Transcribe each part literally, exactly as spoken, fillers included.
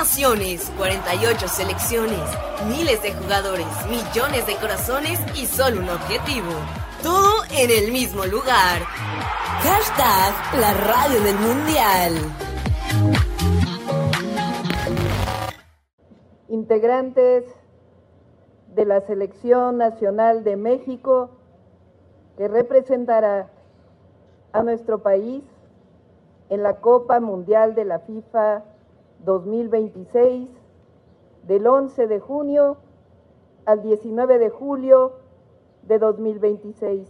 naciones, cuarenta y ocho selecciones, miles de jugadores, millones de corazones y solo un objetivo. Todo en el mismo lugar. Hashtag la radio del mundial. Integrantes de la Selección Nacional de México, que representará a nuestro país en la Copa Mundial de la FIFA dos mil veintiséis, del once de junio al diecinueve de julio de dos mil veintiséis.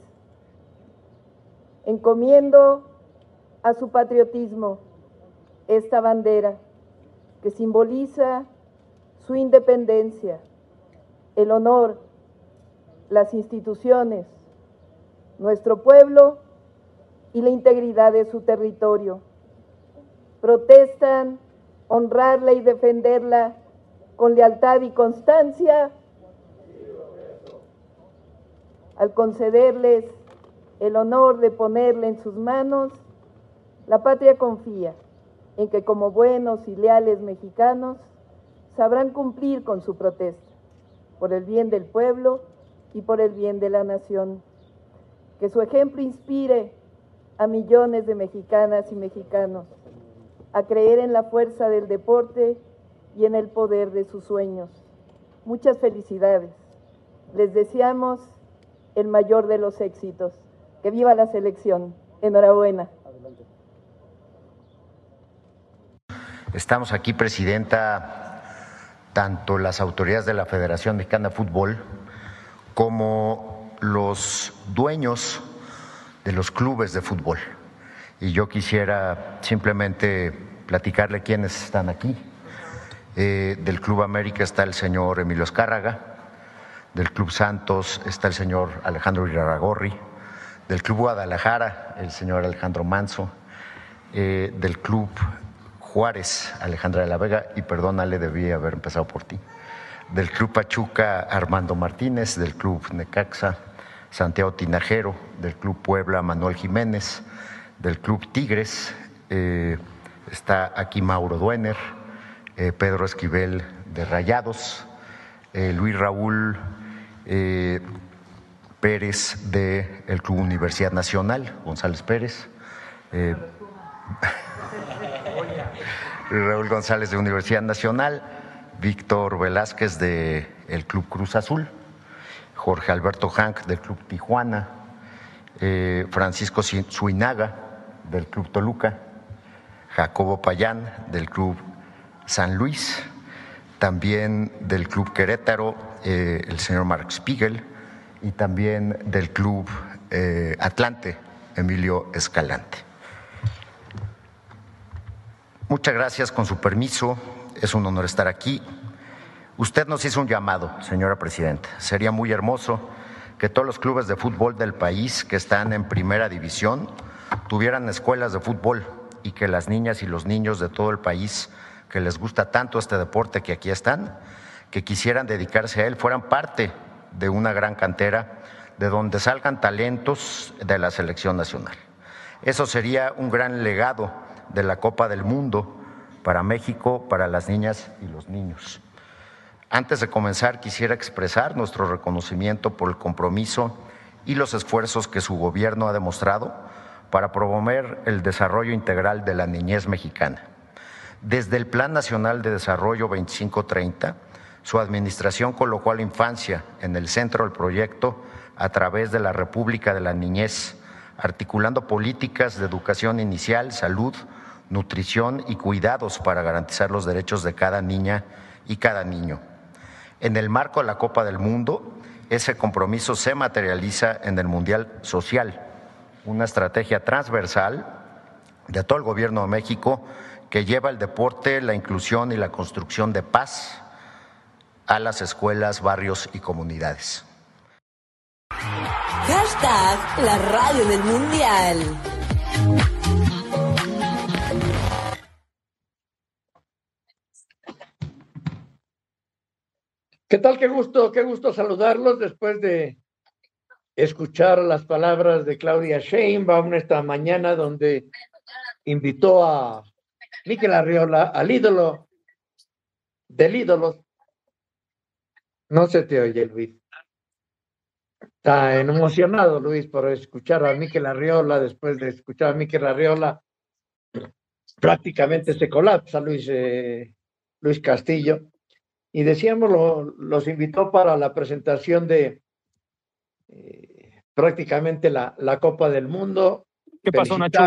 Encomiendo a su patriotismo esta bandera que simboliza su independencia, el honor, las instituciones, nuestro pueblo y la integridad de su territorio. Protestan honrarla y defenderla con lealtad y constancia. Al concederles el honor de ponerla en sus manos, la patria confía en que como buenos y leales mexicanos sabrán cumplir con su protesta por el bien del pueblo y por el bien de la nación. Que su ejemplo inspire a millones de mexicanas y mexicanos a creer en la fuerza del deporte y en el poder de sus sueños. Muchas felicidades. Les deseamos el mayor de los éxitos. ¡Que viva la selección! Enhorabuena. Adelante. Estamos aquí, Presidenta, tanto las autoridades de la Federación Mexicana de Fútbol como los dueños de los clubes de fútbol. Y yo quisiera simplemente platicarle quiénes están aquí. Eh, del Club América está el señor Emilio Azcárraga, del Club Santos está el señor Alejandro Irarrágorri, del Club Guadalajara el señor Alejandro Manso, eh, del Club Juárez Alejandra de la Vega, y perdónale, debí haber empezado por ti, del Club Pachuca Armando Martínez, del Club Necaxa Santiago Tinajero, del Club Puebla Manuel Jiménez, del Club Tigres eh, está aquí Mauro Duener, eh, Pedro Esquivel de Rayados, eh, Luis Raúl eh, Pérez de el Club Universidad Nacional, González Pérez, eh, Luis Raúl González de Universidad Nacional, Víctor Velázquez de el Club Cruz Azul, Jorge Alberto Hank del Club Tijuana, eh, Francisco Suinaga del Club Toluca, Jacobo Payán del Club San Luis, también del Club Querétaro eh, el señor Mark Spiegel, y también del Club eh, Atlante Emilio Escalante. Muchas gracias, con su permiso, es un honor estar aquí. Usted nos hizo un llamado, señora Presidenta. Sería muy hermoso que todos los clubes de fútbol del país que están en primera división tuvieran escuelas de fútbol y que las niñas y los niños de todo el país que les gusta tanto este deporte que aquí están, que quisieran dedicarse a él, fueran parte de una gran cantera de donde salgan talentos de la selección nacional. Eso sería un gran legado de la Copa del Mundo para México, para las niñas y los niños. Antes de comenzar, quisiera expresar nuestro reconocimiento por el compromiso y los esfuerzos que su gobierno ha demostrado para promover el desarrollo integral de la niñez mexicana. Desde el Plan Nacional de Desarrollo veinticinco treinta, su administración colocó a la infancia en el centro del proyecto a través de la República de la Niñez, articulando políticas de educación inicial, salud, nutrición y cuidados para garantizar los derechos de cada niña y cada niño. En el marco de la Copa del Mundo, ese compromiso se materializa en el Mundial Social, una estrategia transversal de todo el Gobierno de México que lleva el deporte, la inclusión y la construcción de paz a las escuelas, barrios y comunidades. Hashtag la radio del mundial. ¿Qué tal? Qué gusto, qué gusto saludarlos después de escuchar las palabras de Claudia Sheinbaum esta mañana, donde invitó a Mikel Arriola, al ídolo del ídolo. No se te oye, Luis. Está emocionado, Luis, por escuchar a Mikel Arriola. Después de escuchar a Mikel Arriola, prácticamente se colapsa Luis, eh, Luis Castillo. Y decíamos, lo, los invitó para la presentación de eh, prácticamente la, la Copa del Mundo. ¿Qué pasó, Nacho?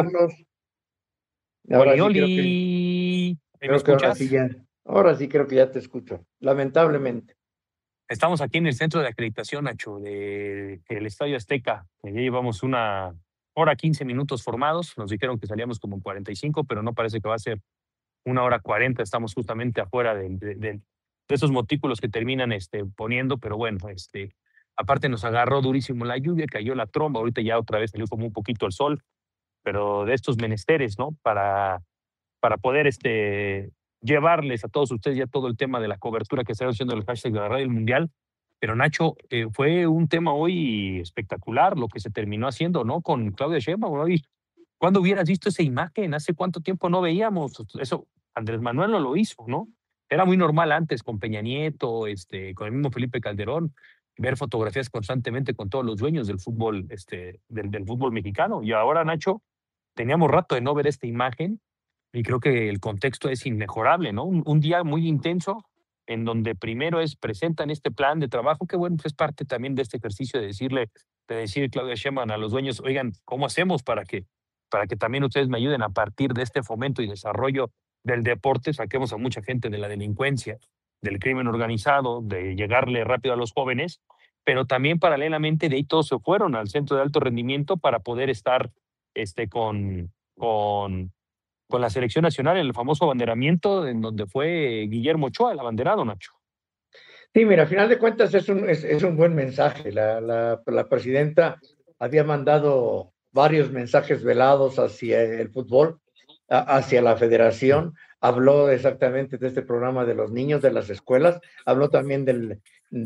Ahora Oli, sí oli. creo que, ¿Me creo que ahora escuchas? sí ya, ahora sí creo que ya te escucho, lamentablemente. Estamos aquí en el centro de acreditación, Nacho, de- del Estadio Azteca. Ya llevamos una hora quince minutos formados. Nos dijeron que salíamos como en cuarenta y cinco, pero no parece que va a ser una hora cuarenta. Estamos justamente afuera de, de- de- de esos montículos que terminan este, poniendo, pero bueno, este, aparte nos agarró durísimo la lluvia, cayó la tromba. Ahorita ya otra vez salió como un poquito el sol, pero de estos menesteres, ¿no? Para, para poder este, llevarles a todos ustedes ya todo el tema de la cobertura que está haciendo el hashtag de la radio del Mundial. Pero Nacho, eh, fue un tema hoy espectacular lo que se terminó haciendo, ¿no? Con Claudia Sheinbaum. Hoy, ¿cuándo hubieras visto esa imagen? ¿Hace cuánto tiempo no veíamos eso? Andrés Manuel no lo hizo, ¿no? Era muy normal antes con Peña Nieto, este, con el mismo Felipe Calderón, ver fotografías constantemente con todos los dueños del fútbol, este, del, del fútbol mexicano. Y ahora, Nacho, teníamos rato de no ver esta imagen y creo que el contexto es inmejorable, ¿no? Un, un día muy intenso en donde primero es presentan este plan de trabajo, que bueno, pues es parte también de este ejercicio de decirle, de decir Claudia Sheinbaum a los dueños, oigan, ¿cómo hacemos para que, para que también ustedes me ayuden a partir de este fomento y desarrollo del deporte, saquemos a mucha gente de la delincuencia, del crimen organizado, de llegarle rápido a los jóvenes, pero también paralelamente de ahí todos se fueron al centro de alto rendimiento para poder estar este, con, con, con la selección nacional en el famoso abanderamiento en donde fue Guillermo Ochoa el abanderado, Nacho. Sí, mira, a final de cuentas es un, es, es un buen mensaje. La, la, la presidenta había mandado varios mensajes velados hacia el fútbol, a, hacia la federación. Habló exactamente de este programa de los niños, de las escuelas. Habló también del,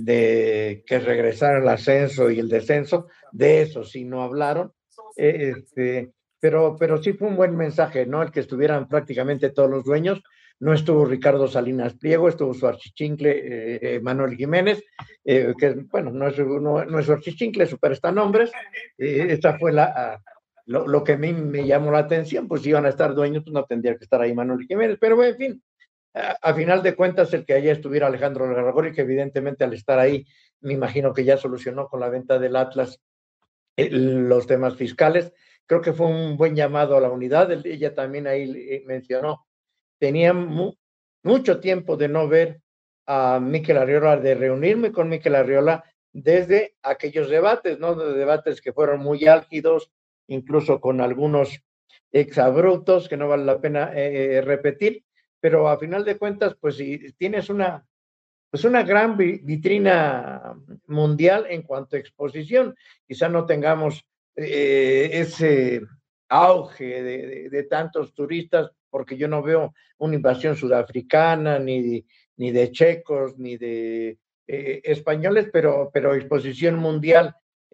de que regresara el ascenso y el descenso. De eso sí no hablaron. Eh, este, pero, pero sí fue un buen mensaje, ¿no? El que estuvieran prácticamente todos los dueños. No estuvo Ricardo Salinas Pliego, estuvo su archichincle eh, Manuel Jiménez, eh, que bueno, no es, no, no es su archichincle, su prestanombres. Eh, esta fue la, lo, lo que a mí me llamó la atención, pues si iban a estar dueños, pues no tendría que estar ahí Manuel Jiménez, pero bueno, en fin, a, a final de cuentas el que allá estuviera Alejandro Larragori, que evidentemente al estar ahí, me imagino que ya solucionó con la venta del Atlas eh, los temas fiscales. Creo que fue un buen llamado a la unidad. Ella también ahí mencionó, tenía mu mucho tiempo de no ver a Mikel Arriola, de reunirme con Mikel Arriola desde aquellos debates, ¿no? De debates que fueron muy álgidos, incluso con algunos exabruptos que no vale la pena eh, repetir, pero a final de cuentas, pues si tienes una, pues una gran vitrina mundial en cuanto a exposición, quizá no tengamos eh, ese auge de, de, de tantos turistas, porque yo no veo una invasión sudafricana, ni de, ni de checos, ni de eh, españoles, pero, pero exposición mundial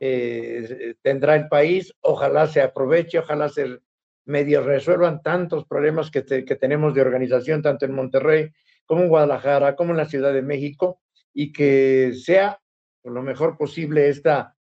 eh, tendrá el país. Ojalá se aproveche, ojalá se medio resuelvan tantos problemas que, te, que tenemos de organización, tanto en Monterrey como en Guadalajara, como en la Ciudad de México, y que sea lo mejor posible esta,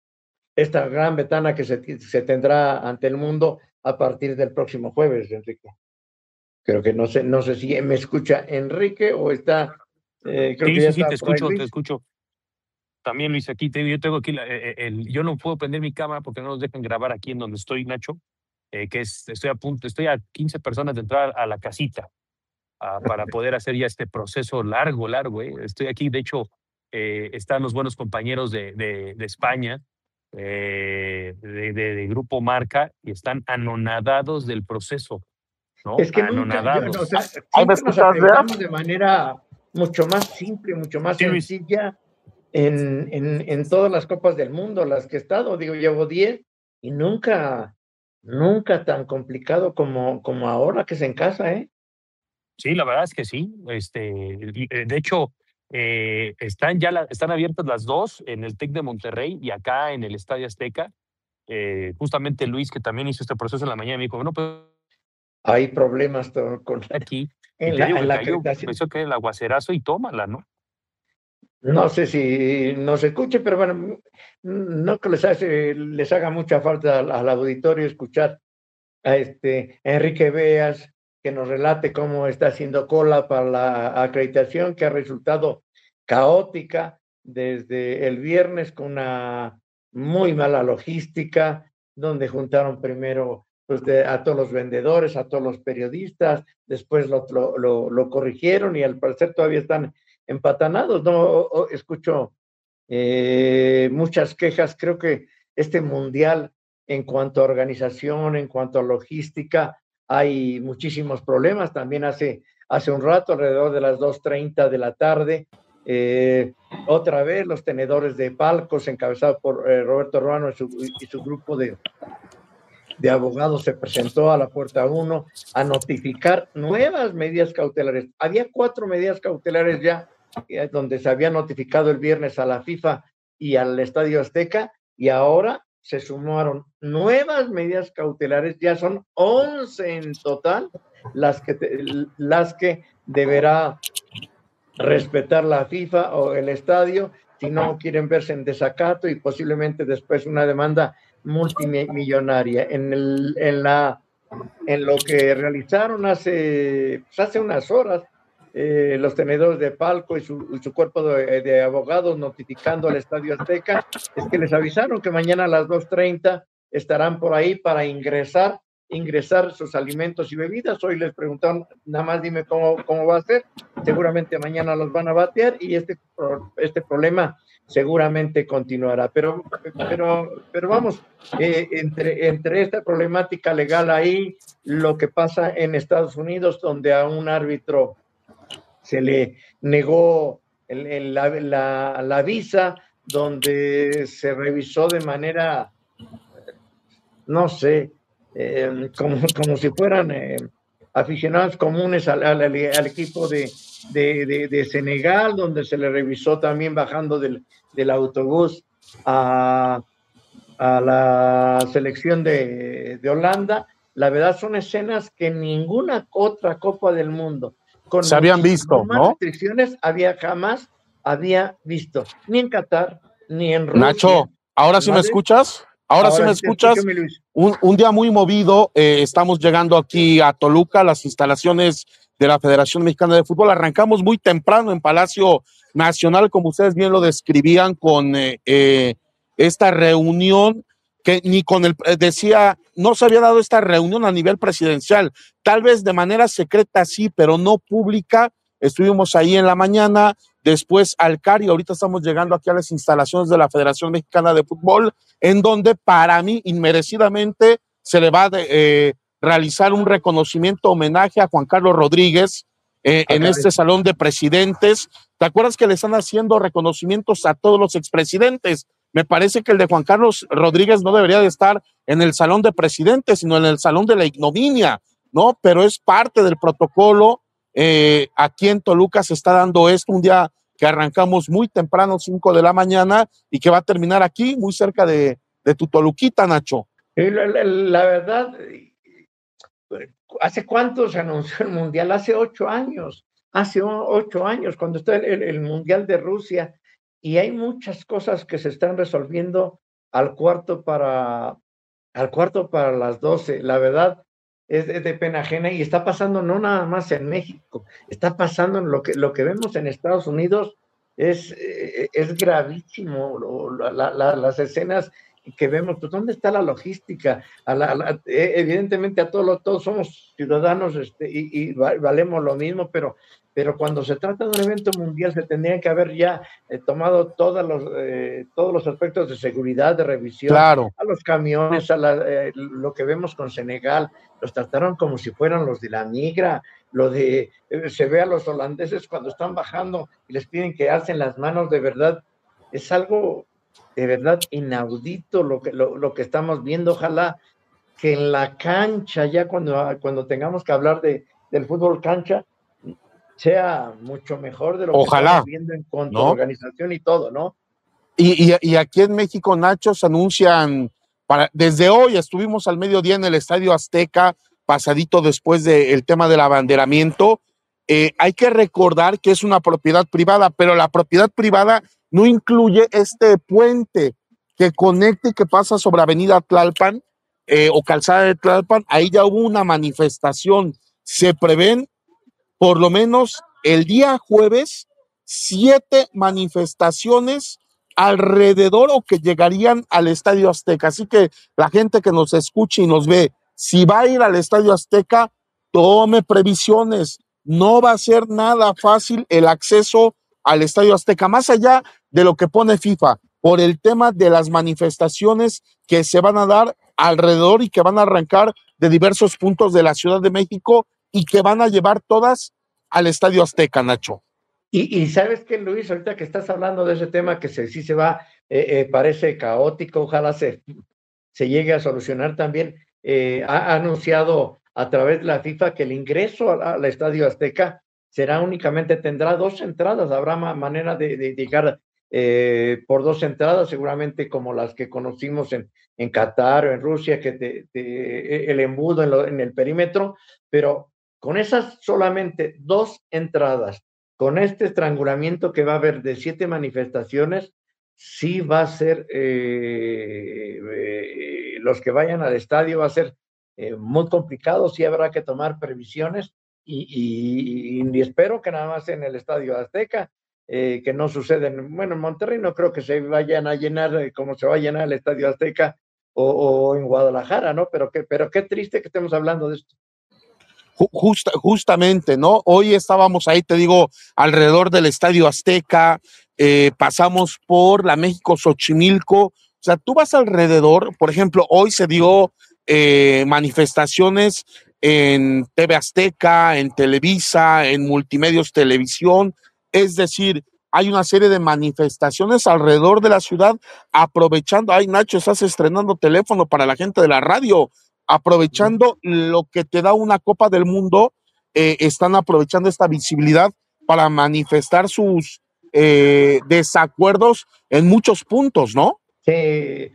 esta gran ventana que se, se tendrá ante el mundo a partir del próximo jueves, Enrique. Creo que no sé, no sé si me escucha Enrique o está. Eh, creo sí, que ya sí, sí, está te por ahí, escucho, Luis. te escucho. También, Luis, aquí te, yo tengo aquí, la, el, el, yo no puedo prender mi cámara porque no nos dejan grabar aquí en donde estoy, Nacho, eh, que es, estoy a punto, estoy a quince personas de entrar a la casita a, para poder hacer ya este proceso largo, largo. Eh. Estoy aquí, de hecho, eh, están los buenos compañeros de, de, de España, eh, de, de, de Grupo Marca, y están anonadados del proceso, ¿no? Es que nunca, yo, Anonadados. o sea, ¿Ahí me siempre nos escuchas, Bea? apretamos de manera mucho más simple, mucho más Sí, Luis. sencilla en, en, en todas las copas del mundo, las que he estado. Digo, llevo diez y nunca, nunca tan complicado como, como ahora que es en casa, ¿eh? Sí, la verdad es que sí. Este, de hecho, eh, están ya la, están abiertas las dos en el TEC de Monterrey y acá en el Estadio Azteca. Eh, justamente Luis, que también hizo este proceso en la mañana, me dijo, no, pues hay problemas con aquí. en Te la, digo en que la cayó, acreditación. eso que el aguacerazo y tómala, ¿no? No sé si nos escuche, pero bueno, no que les, hace, les haga mucha falta al, al auditorio escuchar a este Enrique Beas que nos relate cómo está haciendo cola para la acreditación, que ha resultado caótica desde el viernes con una muy mala logística, donde juntaron primero pues, de, a todos los vendedores, a todos los periodistas, después lo, lo, lo, lo corrigieron y al parecer todavía están empatanados. No o, o, escucho eh, muchas quejas. Creo que este mundial, en cuanto a organización, en cuanto a logística, hay muchísimos problemas. También hace, hace un rato, alrededor de las dos treinta de la tarde, eh, otra vez los tenedores de palcos, encabezados por eh, Roberto Ruano y su, y su grupo de, de abogados, se presentó a la puerta uno a notificar nuevas medidas cautelares. Había cuatro medidas cautelares ya, eh, donde se había notificado el viernes a la FIFA y al Estadio Azteca, y ahora se sumaron nuevas medidas cautelares, ya son once en total las que, te, las que deberá respetar la FIFA o el estadio, si no quieren verse en desacato, y posiblemente después una demanda multimillonaria. En, el, en, la, en lo que realizaron hace, pues hace unas horas, eh, los tenedores de palco y su, y su cuerpo de, de abogados notificando al Estadio Azteca, es que les avisaron que mañana a las dos treinta estarán por ahí para ingresar ingresar sus alimentos y bebidas. Hoy les preguntaron, nada más dime cómo, cómo va a ser. Seguramente mañana los van a batear y este, este problema seguramente continuará. Pero, pero, pero vamos, eh, entre, entre esta problemática legal ahí, lo que pasa en Estados Unidos, donde a un árbitro se le negó el, el, la, la, la visa, donde se revisó de manera, no sé, Eh, como, como si fueran eh, aficionados comunes al, al, al equipo de, de, de, de Senegal, donde se le revisó también bajando del, del autobús a, a la selección de, de Holanda. La verdad son escenas que ninguna otra Copa del Mundo, con se habían visto, más ¿no? restricciones, había jamás había visto, ni en Qatar, ni en Rusia. Nacho, ¿ahora sí me escuchas? Ahora, Ahora sí me sí escuchas. Escucho, un, un día muy movido. Eh, estamos llegando aquí a Toluca, las instalaciones de la Federación Mexicana de Fútbol. Arrancamos muy temprano en Palacio Nacional, como ustedes bien lo describían, con eh, eh, esta reunión que ni con el, eh, decía, no se había dado esta reunión a nivel presidencial, tal vez de manera secreta sí, pero no pública. Estuvimos ahí en la mañana, después al C A R y ahorita estamos llegando aquí a las instalaciones de la Federación Mexicana de Fútbol, en donde para mí inmerecidamente se le va a eh, realizar un reconocimiento, homenaje a Juan Carlos Rodríguez eh, en este salón de presidentes. ¿Te acuerdas que le están haciendo reconocimientos a todos los expresidentes? Me parece que el de Juan Carlos Rodríguez no debería de estar en el salón de presidentes, sino en el salón de la ignominia, ¿no? Pero es parte del protocolo. Eh, aquí en Toluca se está dando esto, un día que arrancamos muy temprano, cinco de la mañana, y que va a terminar aquí, muy cerca de, de tu Toluquita, Nacho. La, la, la verdad, ¿hace cuánto se anunció el Mundial? Hace ocho años, hace ocho años, cuando está el, el, el Mundial de Rusia, y hay muchas cosas que se están resolviendo al cuarto para, al cuarto para las doce, la verdad. Es de, de pena ajena, y está pasando no nada más en México, está pasando en lo que, lo que vemos en Estados Unidos, es, es gravísimo, la, la, las escenas que vemos. Pues, ¿dónde está la logística? A la, a la, evidentemente a todos, todos somos ciudadanos este, y, y valemos lo mismo, pero, pero cuando se trata de un evento mundial se tendrían que haber ya eh, tomado todos los, eh, todos los aspectos de seguridad, de revisión, claro, a los camiones, a la, eh, lo que vemos con Senegal, los trataron como si fueran los de la migra, lo de, eh, se ve a los holandeses cuando están bajando y les piden que alcen las manos. De verdad, es algo de verdad inaudito lo que, lo, lo que estamos viendo. Ojalá que en la cancha, ya cuando, cuando tengamos que hablar de, del fútbol cancha, sea mucho mejor de lo Ojalá, que estamos viendo en cuanto ¿no? a organización y todo, ¿no? Y, y, y aquí en México, Nacho, se anuncian, para, desde hoy estuvimos al mediodía en el Estadio Azteca pasadito después del tema del abanderamiento. Eh, hay que recordar que es una propiedad privada, pero la propiedad privada no incluye este puente que conecta y que pasa sobre Avenida Tlalpan eh, o Calzada de Tlalpan. Ahí ya hubo una manifestación. Se prevén por lo menos el día jueves siete manifestaciones alrededor o que llegarían al Estadio Azteca. Así que la gente que nos escuche y nos ve, si va a ir al Estadio Azteca, tome previsiones. No va a ser nada fácil el acceso al Estadio Azteca, más allá de lo que pone FIFA, por el tema de las manifestaciones que se van a dar alrededor y que van a arrancar de diversos puntos de la Ciudad de México y que van a llevar todas al Estadio Azteca, Nacho. Y, y sabes que, Luis, ahorita que estás hablando de ese tema que se, sí se va, eh, eh, parece caótico, ojalá se, se llegue a solucionar también, eh, ha, ha anunciado a través de la FIFA que el ingreso al, al Estadio Azteca será únicamente, tendrá dos entradas, habrá ma, manera de, de llegar eh, por dos entradas, seguramente como las que conocimos en, en Qatar o en Rusia, que te, te, el embudo en, lo, en el perímetro, pero con esas solamente dos entradas, con este estrangulamiento que va a haber de siete manifestaciones, sí va a ser, eh, eh, los que vayan al estadio va a ser eh, muy complicado, sí habrá que tomar previsiones y, y, y espero que nada más en el Estadio Azteca, eh, que no suceda, en, bueno, en Monterrey no creo que se vayan a llenar eh, como se va a llenar el Estadio Azteca o, o en Guadalajara, ¿no? Pero, que, pero qué triste que estemos hablando de esto. Justa, justamente, ¿no? Hoy estábamos ahí, te digo, alrededor del Estadio Azteca, eh, pasamos por la México Xochimilco, o sea, tú vas alrededor, por ejemplo, hoy se dio eh, manifestaciones en T V Azteca, en Televisa, en Multimedios Televisión, es decir, hay una serie de manifestaciones alrededor de la ciudad, aprovechando, ay Nacho, estás estrenando teléfono para la gente de la radio, aprovechando lo que te da una Copa del Mundo, eh, están aprovechando esta visibilidad para manifestar sus eh, desacuerdos en muchos puntos, ¿no? Sí,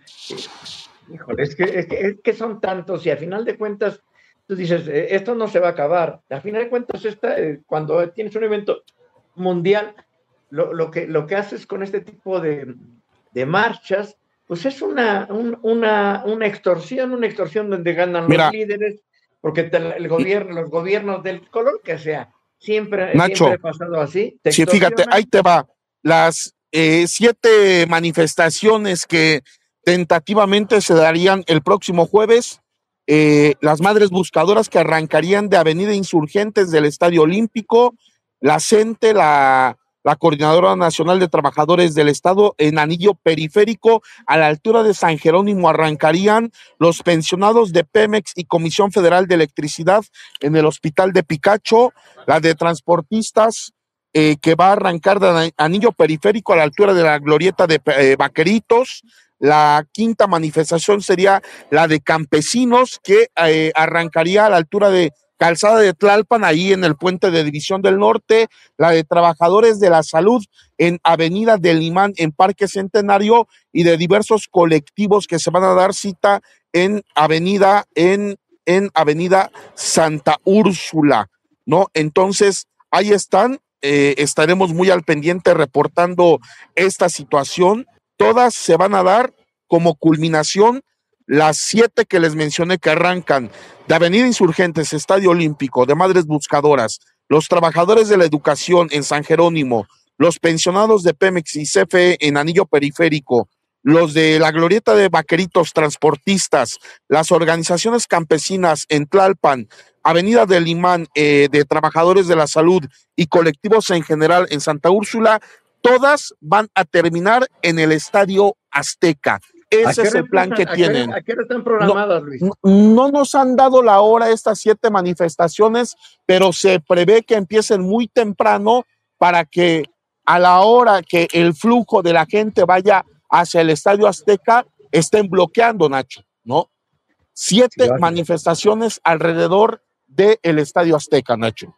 híjole, es que, es, que, es que son tantos y a final de cuentas, tú dices, eh, esto no se va a acabar. A final de cuentas, esta, eh, cuando tienes un evento mundial, lo, lo, que, lo que haces con este tipo de, de marchas, pues es una, un, una, una extorsión, una extorsión donde ganan Mira, los líderes, porque te, el gobierno, los gobiernos del color que sea, siempre, Nacho, siempre ha pasado así. Te sí, fíjate, ahí te va. Las eh, siete manifestaciones que tentativamente se darían el próximo jueves, eh, las madres buscadoras que arrancarían de Avenida Insurgentes del Estadio Olímpico, la CENTE, la... la Coordinadora Nacional de Trabajadores del Estado, en Anillo Periférico, a la altura de San Jerónimo, arrancarían los pensionados de Pemex y Comisión Federal de Electricidad en el Hospital de Picacho, la de transportistas eh, que va a arrancar de Anillo Periférico a la altura de la glorieta de eh, Vaqueritos. La quinta manifestación sería la de campesinos, que eh, arrancaría a la altura de Calzada de Tlalpan, ahí en el puente de División del Norte, la de trabajadores de la salud en Avenida del Imán, en Parque Centenario, y de diversos colectivos que se van a dar cita en Avenida, en, en Avenida Santa Úrsula, ¿no? Entonces, ahí están, eh, estaremos muy al pendiente reportando esta situación. Todas se van a dar como culminación las siete que les mencioné que arrancan de Avenida Insurgentes, Estadio Olímpico, de Madres Buscadoras, los trabajadores de la educación en San Jerónimo, los pensionados de Pemex y C F E en Anillo Periférico, los de la glorieta de Vaqueritos transportistas, las organizaciones campesinas en Tlalpan, Avenida del Imán, eh, de trabajadores de la salud y colectivos en general en Santa Úrsula, todas van a terminar en el Estadio Azteca. Ese es el plan que tienen. ¿A qué hora están programadas, Luis? No, no nos han dado la hora estas siete manifestaciones, pero se prevé que empiecen muy temprano para que a la hora que el flujo de la gente vaya hacia el Estadio Azteca, estén bloqueando, Nacho, ¿no? Siete sí, manifestaciones alrededor del Estadio Azteca, Nacho.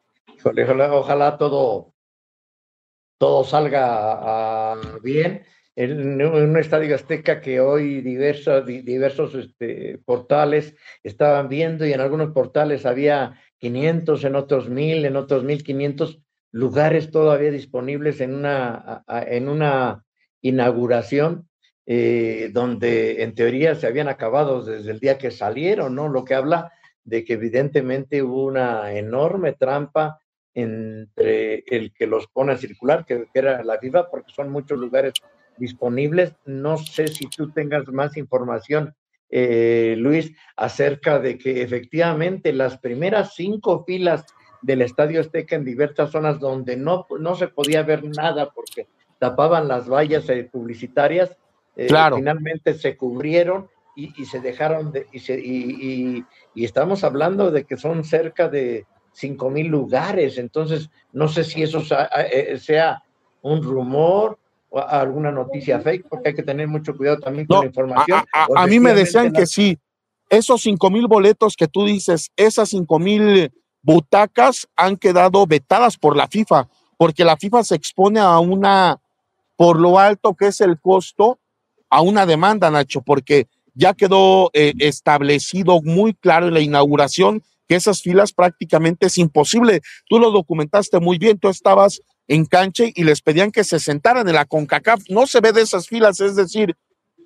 Ojalá, ojalá todo, todo salga uh, bien. en un estadio Azteca que hoy diversos, diversos este, portales estaban viendo, y en algunos portales había quinientos, en otros mil, en otros mil quinientos lugares todavía disponibles en una, en una inauguración eh, donde en teoría se habían acabado desde el día que salieron, ¿no? Lo que habla de que evidentemente hubo una enorme trampa entre el que los pone a circular, que, que era la FIFA, porque son muchos lugares disponibles. No sé si tú tengas más información, eh, Luis, acerca de que efectivamente las primeras cinco filas del Estadio Azteca en diversas zonas donde no, no se podía ver nada porque tapaban las vallas eh, publicitarias, eh, claro. finalmente se cubrieron y, y se dejaron de, y, se, y, y, y estamos hablando de que son cerca de cinco mil lugares. Entonces no sé si eso sea un rumor o alguna noticia fake, porque hay que tener mucho cuidado también con no, la información. A, a, a mí me decían la... que sí, esos cinco mil boletos que tú dices, esas cinco mil butacas han quedado vetadas por la FIFA, porque la FIFA se expone a una, por lo alto que es el costo, a una demanda, Nacho, porque ya quedó eh, establecido muy claro en la inauguración que esas filas prácticamente es imposible. Tú lo documentaste muy bien, tú estabas en cancha y les pedían que se sentaran en la CONCACAF. No se ve de esas filas, es decir,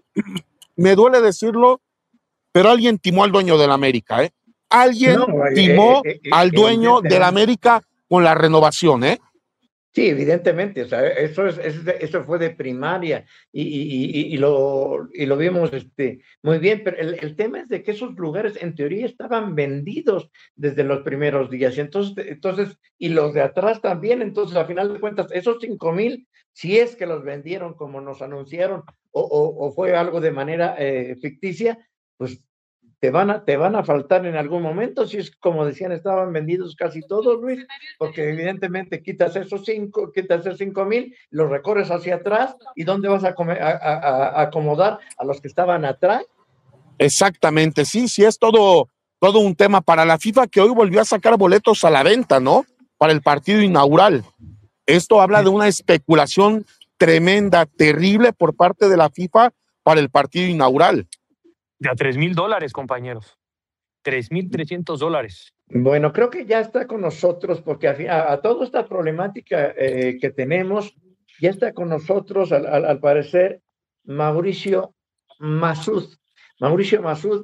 me duele decirlo, pero alguien timó al dueño del América, ¿eh? Alguien no, timó eh, eh, eh, al dueño del América con la renovación, ¿eh? Sí, evidentemente, o sea, eso, es, eso fue de primaria y, y, y, y, lo, y lo vimos este, muy bien, pero el, el tema es de que esos lugares en teoría estaban vendidos desde los primeros días, y entonces, entonces, y los de atrás también. Entonces a final de cuentas, esos cinco mil, si es que los vendieron como nos anunciaron o, o, o fue algo de manera eh, ficticia, pues te van a, te van a faltar en algún momento. Si es como decían, estaban vendidos casi todos, Luis, porque evidentemente quitas esos cinco, quitas esos cinco mil, los recorres hacia atrás, ¿y dónde vas a, comer, a, a, a acomodar a los que estaban atrás? Exactamente, sí, sí, es todo, todo un tema para la FIFA, que hoy volvió a sacar boletos a la venta, ¿no? Para el partido inaugural. Esto habla de una especulación tremenda, terrible por parte de la FIFA para el partido inaugural. De a tres mil dólares, compañeros. Tres mil trescientos dólares. Bueno, creo que ya está con nosotros, porque a, a, a toda esta problemática eh, que tenemos, ya está con nosotros, al, al, al parecer, Mauricio Masud. Mauricio Masud,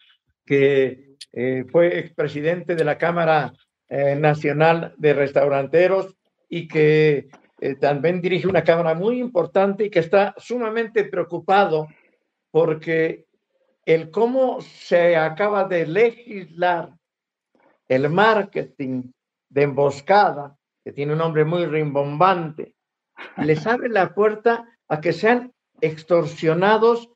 que eh, fue expresidente de la Cámara eh, Nacional de Restauranteros y que eh, también dirige una cámara muy importante y que está sumamente preocupado porque el cómo se acaba de legislar el marketing de emboscada, que tiene un nombre muy rimbombante, les abre la puerta a que sean extorsionados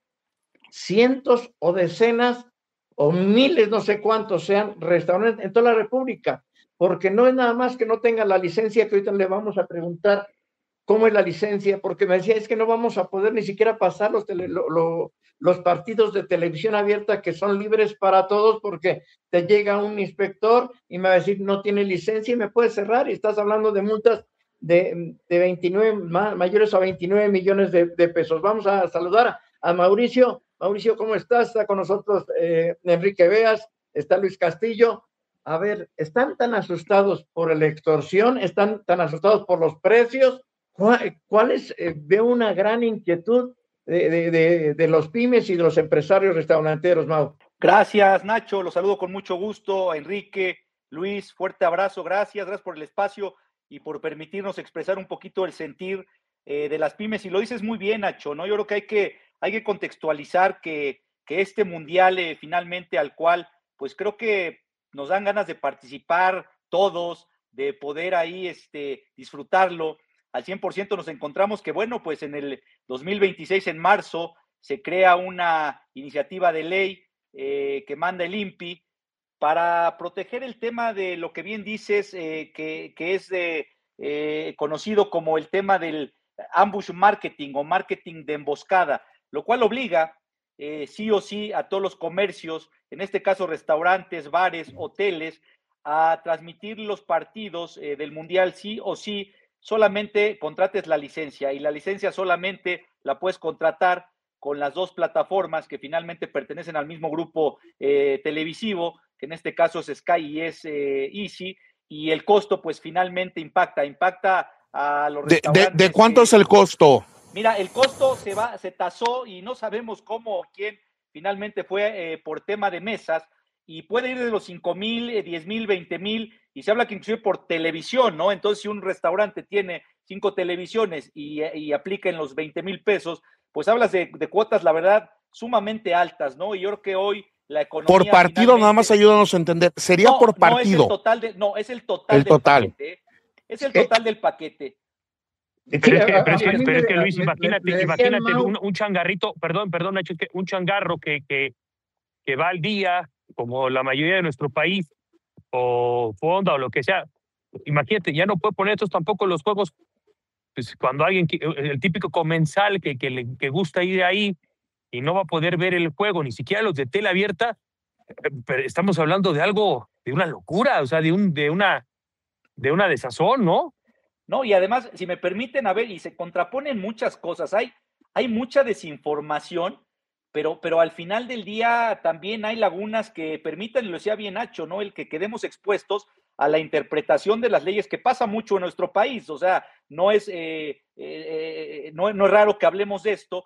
cientos o decenas o miles, no sé cuántos sean, restaurantes en toda la República, porque no es nada más que no tengan la licencia, que ahorita le vamos a preguntar cómo es la licencia, porque me decía, es que no vamos a poder ni siquiera pasar los, tele, lo, lo, los partidos de televisión abierta que son libres para todos, porque te llega un inspector y me va a decir, no tiene licencia y me puede cerrar, y estás hablando de multas de, de veintinueve, mayores a veintinueve millones de, de pesos. Vamos a saludar a, a Mauricio. Mauricio, ¿cómo estás? Está con nosotros eh, Enrique Beas, está Luis Castillo. A ver, ¿están tan asustados por la extorsión? ¿Están tan asustados por los precios? ¿Cuál es? Eh, veo una gran inquietud de, de, de, de los pymes y de los empresarios restauranteros, Mau. Gracias, Nacho, los saludo con mucho gusto. Enrique, Luis, fuerte abrazo, gracias, gracias por el espacio y por permitirnos expresar un poquito el sentir eh, de las pymes. Y lo dices muy bien, Nacho, ¿no? Yo creo que hay que, hay que contextualizar que, que este mundial eh, finalmente al cual, pues creo que nos dan ganas de participar todos, de poder ahí este, disfrutarlo al cien por ciento. Nos encontramos que, bueno, pues en el dos mil veintiséis, en marzo, se crea una iniciativa de ley eh, que manda el I N P I para proteger el tema de lo que bien dices, eh, que, que es de, eh, conocido como el tema del ambush marketing o marketing de emboscada, lo cual obliga eh, sí o sí a todos los comercios, en este caso restaurantes, bares, hoteles, a transmitir los partidos eh, del Mundial sí o sí solamente contrates la licencia, y la licencia solamente la puedes contratar con las dos plataformas que finalmente pertenecen al mismo grupo eh, televisivo, que en este caso es Sky y es eh, Easy, y el costo pues finalmente impacta, impacta a los restaurantes. ¿De, de, de cuánto que, es el costo? Mira, el costo se va, se tasó y no sabemos cómo o quién finalmente fue eh, por tema de mesas, y puede ir de los cinco mil, diez mil, veinte mil, y se habla que inclusive por televisión, ¿no? Entonces, si un restaurante tiene cinco televisiones y, y aplica en los veinte mil pesos, pues hablas de, de cuotas, la verdad, sumamente altas, ¿no? Y yo creo que hoy la economía... Por partido, nada más ayúdanos a entender. ¿Sería no, por partido? No, es el total, de, no, es el total el del total. paquete. ¿eh? Es el total del paquete. Pero es que, pero es que, pero es que Luis, imagínate, imagínate un, un changarrito, perdón, perdón, Nacho, es que un changarro que, que, que va al día, como la mayoría de nuestro país, o Fonda o lo que sea, imagínate, ya no puede poner estos tampoco los juegos, pues cuando alguien, el típico comensal que, que le que gusta ir ahí y no va a poder ver el juego, ni siquiera los de tela abierta, pero estamos hablando de algo, de una locura, o sea, de, un, de, una, de una desazón, ¿no? No, y además, si me permiten, a ver, y se contraponen muchas cosas, hay, hay mucha desinformación, pero, pero al final del día también hay lagunas que permiten, y lo decía bien Nacho, ¿no? El que quedemos expuestos a la interpretación de las leyes, que pasa mucho en nuestro país, o sea, no es, eh, eh, no, no es raro que hablemos de esto,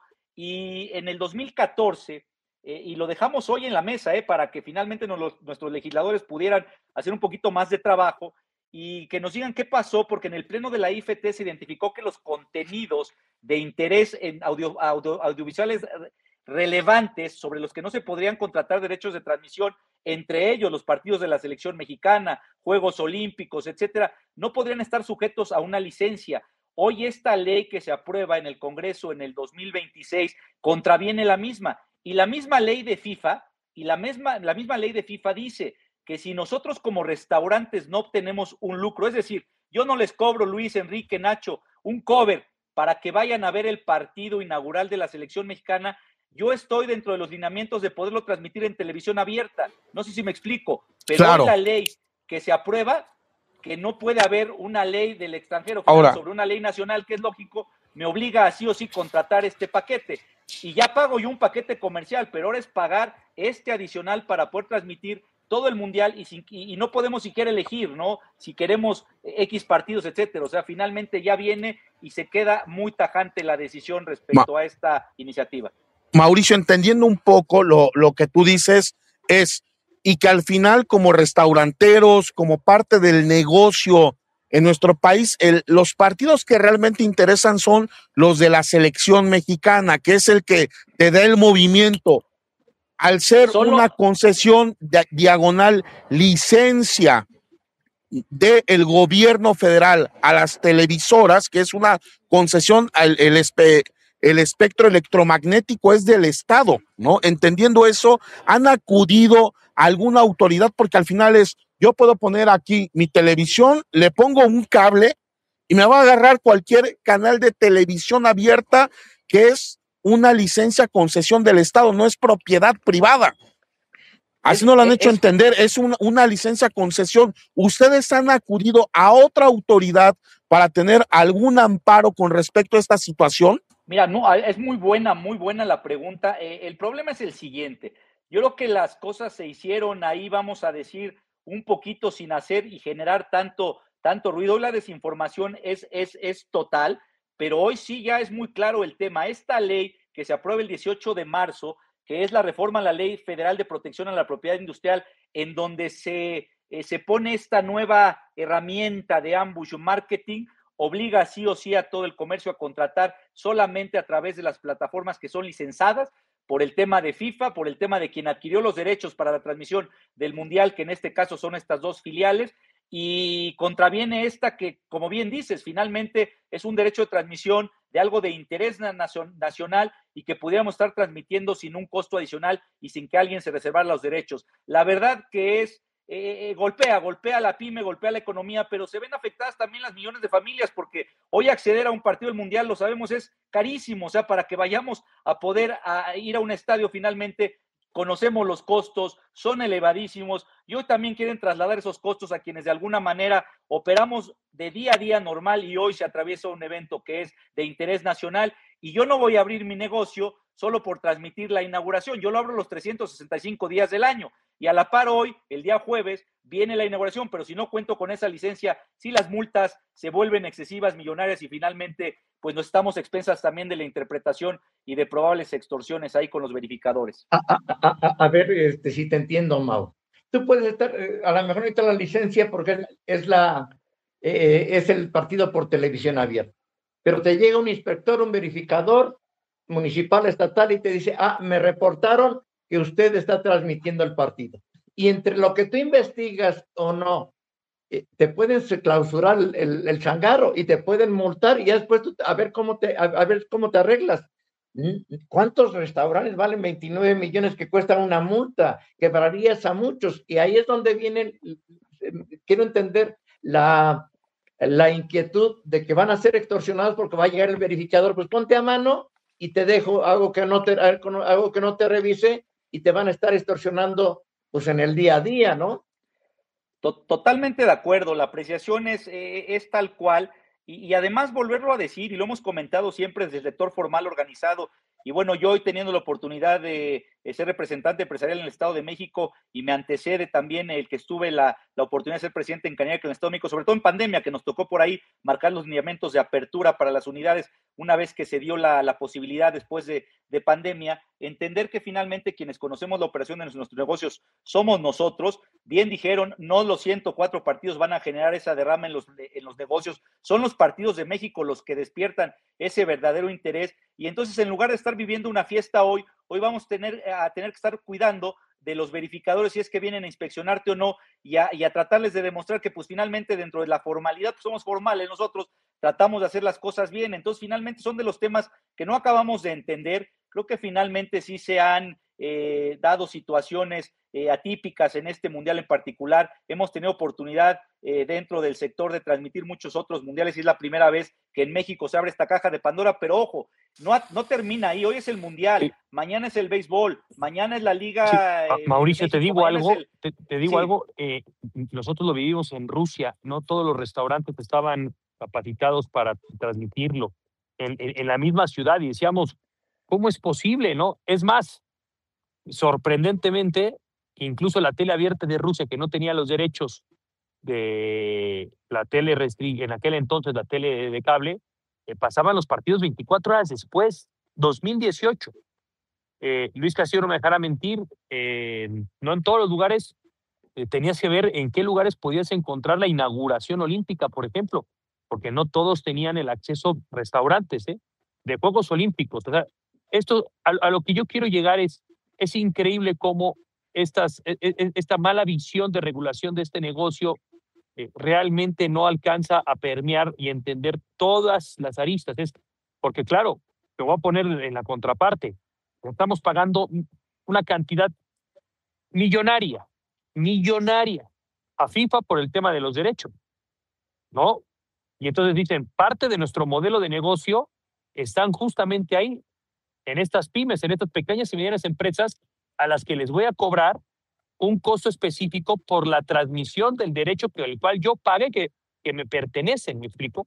y en el dos mil catorce, eh, y lo dejamos hoy en la mesa, eh, para que finalmente nos los, nuestros legisladores pudieran hacer un poquito más de trabajo, y que nos digan qué pasó, porque en el pleno de la I F T se identificó que los contenidos de interés en audio, audio, audiovisuales relevantes sobre los que no se podrían contratar derechos de transmisión, entre ellos los partidos de la selección mexicana, Juegos Olímpicos, etcétera, no podrían estar sujetos a una licencia. Hoy esta ley que se aprueba en el Congreso en el dos mil veintiséis contraviene la misma, y la misma ley de FIFA, y la misma, la misma ley de FIFA dice que si nosotros como restaurantes no obtenemos un lucro, es decir, yo no les cobro, Luis, Enrique, Nacho, un cover para que vayan a ver el partido inaugural de la selección mexicana, yo estoy dentro de los lineamientos de poderlo transmitir en televisión abierta. No sé si me explico, pero claro, la ley que se aprueba, que no puede haber una ley del extranjero Ahora, sobre una ley nacional, que es lógico, me obliga a sí o sí contratar este paquete. Y ya pago yo un paquete comercial, pero ahora es pagar este adicional para poder transmitir todo el mundial, y, sin, y, y no podemos siquiera elegir, ¿no? Si queremos X partidos, etcétera. O sea, finalmente ya viene y se queda muy tajante la decisión respecto Ma- a esta iniciativa. Mauricio, entendiendo un poco lo, lo que tú dices es, y que al final como restauranteros, como parte del negocio en nuestro país, el, los partidos que realmente interesan son los de la selección mexicana, que es el que te da el movimiento. Al ser Solo... una concesión de, diagonal licencia del gobierno federal a las televisoras, que es una concesión, al, el, espe, el espectro electromagnético es del Estado, ¿no? Entendiendo eso, han acudido a alguna autoridad, porque al final es, yo puedo poner aquí mi televisión, le pongo un cable y me va a agarrar cualquier canal de televisión abierta, que es una licencia concesión del Estado, no es propiedad privada. Así nos lo han hecho es, entender, es una, una licencia concesión. ¿Ustedes han acudido a otra autoridad para tener algún amparo con respecto a esta situación? Mira, no, es muy buena, muy buena la pregunta. Eh, el problema es el siguiente. Yo creo que las cosas se hicieron ahí, vamos a decir, un poquito sin hacer y generar tanto, tanto ruido. La desinformación es, es, es total. Pero hoy sí ya es muy claro el tema. Esta ley que se aprueba el dieciocho de marzo, que es la reforma a la Ley Federal de Protección a la Propiedad Industrial, en donde se, eh, se pone esta nueva herramienta de ambush marketing, obliga sí o sí a todo el comercio a contratar solamente a través de las plataformas que son licenciadas por el tema de FIFA, por el tema de quien adquirió los derechos para la transmisión del Mundial, que en este caso son estas dos filiales, y contraviene esta que, como bien dices, finalmente es un derecho de transmisión de algo de interés nacional y que pudiéramos estar transmitiendo sin un costo adicional y sin que alguien se reservara los derechos. La verdad que es, eh, golpea, golpea a la pyme, golpea a la economía, pero se ven afectadas también las millones de familias, porque hoy acceder a un partido del Mundial, lo sabemos, es carísimo. O sea, para que vayamos a poder a ir a un estadio finalmente, conocemos los costos, son elevadísimos, y hoy también quieren trasladar esos costos a quienes de alguna manera operamos de día a día normal y hoy se atraviesa un evento que es de interés nacional, y yo no voy a abrir mi negocio solo por transmitir la inauguración, yo lo abro los trescientos sesenta y cinco días del año, y a la par hoy, el día jueves, viene la inauguración, pero si no cuento con esa licencia, si las multas se vuelven excesivas, millonarias, y finalmente pues nos estamos expensas también de la interpretación y de probables extorsiones ahí con los verificadores. A, a, a, a ver, este, si te entiendo, Mau. Tú puedes estar, a lo mejor necesitas la licencia porque es, la, eh, es el partido por televisión abierta, pero te llega un inspector, un verificador municipal, estatal, y te dice, ah, me reportaron que usted está transmitiendo el partido. Y entre lo que tú investigas o no, te pueden clausurar el, el, el changarro y te pueden multar, y ya después tú, a ver cómo te a, a ver cómo te arreglas. ¿Cuántos restaurantes valen veintinueve millones que cuestan una multa? Quebrarías a muchos, y ahí es donde viene, quiero entender la, la inquietud de que van a ser extorsionados porque va a llegar el verificador, pues ponte a mano y te dejo algo que no te, algo que no te revise, y te van a estar extorsionando pues en el día a día, ¿no? Totalmente de acuerdo, la apreciación es, eh, es tal cual, y, y además volverlo a decir, y lo hemos comentado siempre desde el sector formal organizado, y bueno, yo hoy teniendo la oportunidad de, de ser representante empresarial en el Estado de México, y me antecede también el que estuve la, la oportunidad de ser presidente en Cañac en el Estado de México, sobre todo en pandemia, que nos tocó por ahí marcar los lineamientos de apertura para las unidades, una vez que se dio la, la posibilidad después de, de pandemia, entender que finalmente quienes conocemos la operación de nuestros negocios somos nosotros. Bien dijeron, no los ciento cuatro partidos van a generar esa derrama en los, en los negocios, son los partidos de México los que despiertan ese verdadero interés, y entonces en lugar de estar viviendo una fiesta hoy, hoy vamos a tener, a tener que estar cuidando de los verificadores si es que vienen a inspeccionarte o no, y a, y a tratarles de demostrar que pues finalmente dentro de la formalidad pues somos formales, nosotros tratamos de hacer las cosas bien. Entonces finalmente son de los temas que no acabamos de entender. Creo que finalmente sí se han eh, dado situaciones eh, atípicas en este mundial en particular. Hemos tenido oportunidad eh, dentro del sector de transmitir muchos otros mundiales, y es la primera vez que en México se abre esta caja de Pandora, pero ojo, no, no termina ahí. Hoy es el mundial, sí. Mañana es el béisbol, mañana es la liga. Sí. Ah, eh, Mauricio, México, te digo algo, el... te, te digo sí. algo, eh, nosotros lo vivimos en Rusia, no todos los restaurantes estaban capacitados para transmitirlo en, en, en la misma ciudad, y decíamos, ¿cómo es posible, no? Es más, sorprendentemente, incluso la tele abierta de Rusia, que no tenía los derechos de la tele restringida, en aquel entonces la tele de cable, eh, pasaban los partidos veinticuatro horas después, dos mil dieciocho. Eh, Luis Castillo no me dejará mentir, eh, no en todos los lugares eh, tenías que ver en qué lugares podías encontrar la inauguración olímpica, por ejemplo, porque no todos tenían el acceso a restaurantes ¿eh? de Juegos Olímpicos. O sea, esto, a, a lo que yo quiero llegar es, es increíble cómo estas, esta mala visión de regulación de este negocio eh, realmente no alcanza a permear y entender todas las aristas. Es, porque claro, te voy a poner en la contraparte, estamos pagando una cantidad millonaria, millonaria a FIFA por el tema de los derechos, ¿no? Y entonces dicen, parte de nuestro modelo de negocio están justamente ahí, en estas pymes, en estas pequeñas y medianas empresas a las que les voy a cobrar un costo específico por la transmisión del derecho por el cual yo pague que, que me pertenecen, ¿me explico?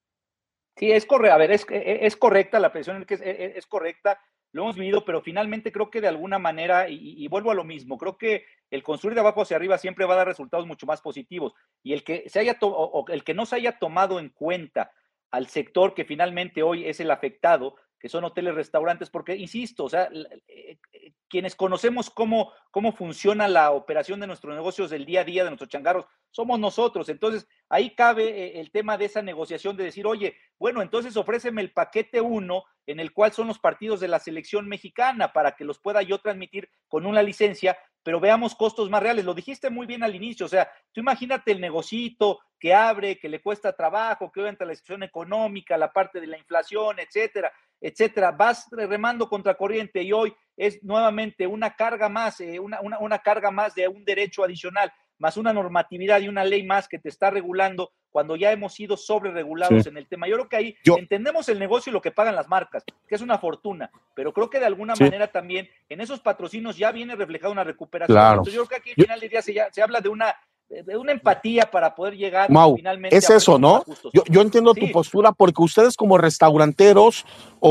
Sí, es correcto, a ver, es, es correcta la presión, es, es, es correcta, lo hemos vivido, pero finalmente creo que de alguna manera, y, y vuelvo a lo mismo, creo que el construir de abajo hacia arriba siempre va a dar resultados mucho más positivos, y el que, se haya to- o, o el que no se haya tomado en cuenta al sector que finalmente hoy es el afectado, que son hoteles, restaurantes, porque, insisto, o sea, eh, eh, quienes conocemos cómo, cómo funciona la operación de nuestros negocios del día a día, de nuestros changarros, somos nosotros. Entonces, ahí cabe eh, el tema de esa negociación de decir, oye, bueno, entonces ofréceme el paquete uno, en el cual son los partidos de la selección mexicana, para que los pueda yo transmitir con una licencia, pero veamos costos más reales. Lo dijiste muy bien al inicio, o sea, tú imagínate el negocito que abre, que le cuesta trabajo, que entra la situación económica, la parte de la inflación, etcétera, etcétera, vas remando contra corriente, y hoy es nuevamente una carga más, eh, una, una, una carga más de un derecho adicional, más una normatividad y una ley más que te está regulando cuando ya hemos sido sobre regulados sí. en el tema. Yo creo que ahí Yo... entendemos el negocio y lo que pagan las marcas, que es una fortuna, pero creo que de alguna sí. manera también en esos patrocinios ya viene reflejada una recuperación. Claro. Entonces yo creo que aquí al Yo... final del día se, ya, se habla de una de una empatía para poder llegar Mau, finalmente es eso, ¿no? Yo, yo entiendo sí. tu postura porque ustedes como restauranteros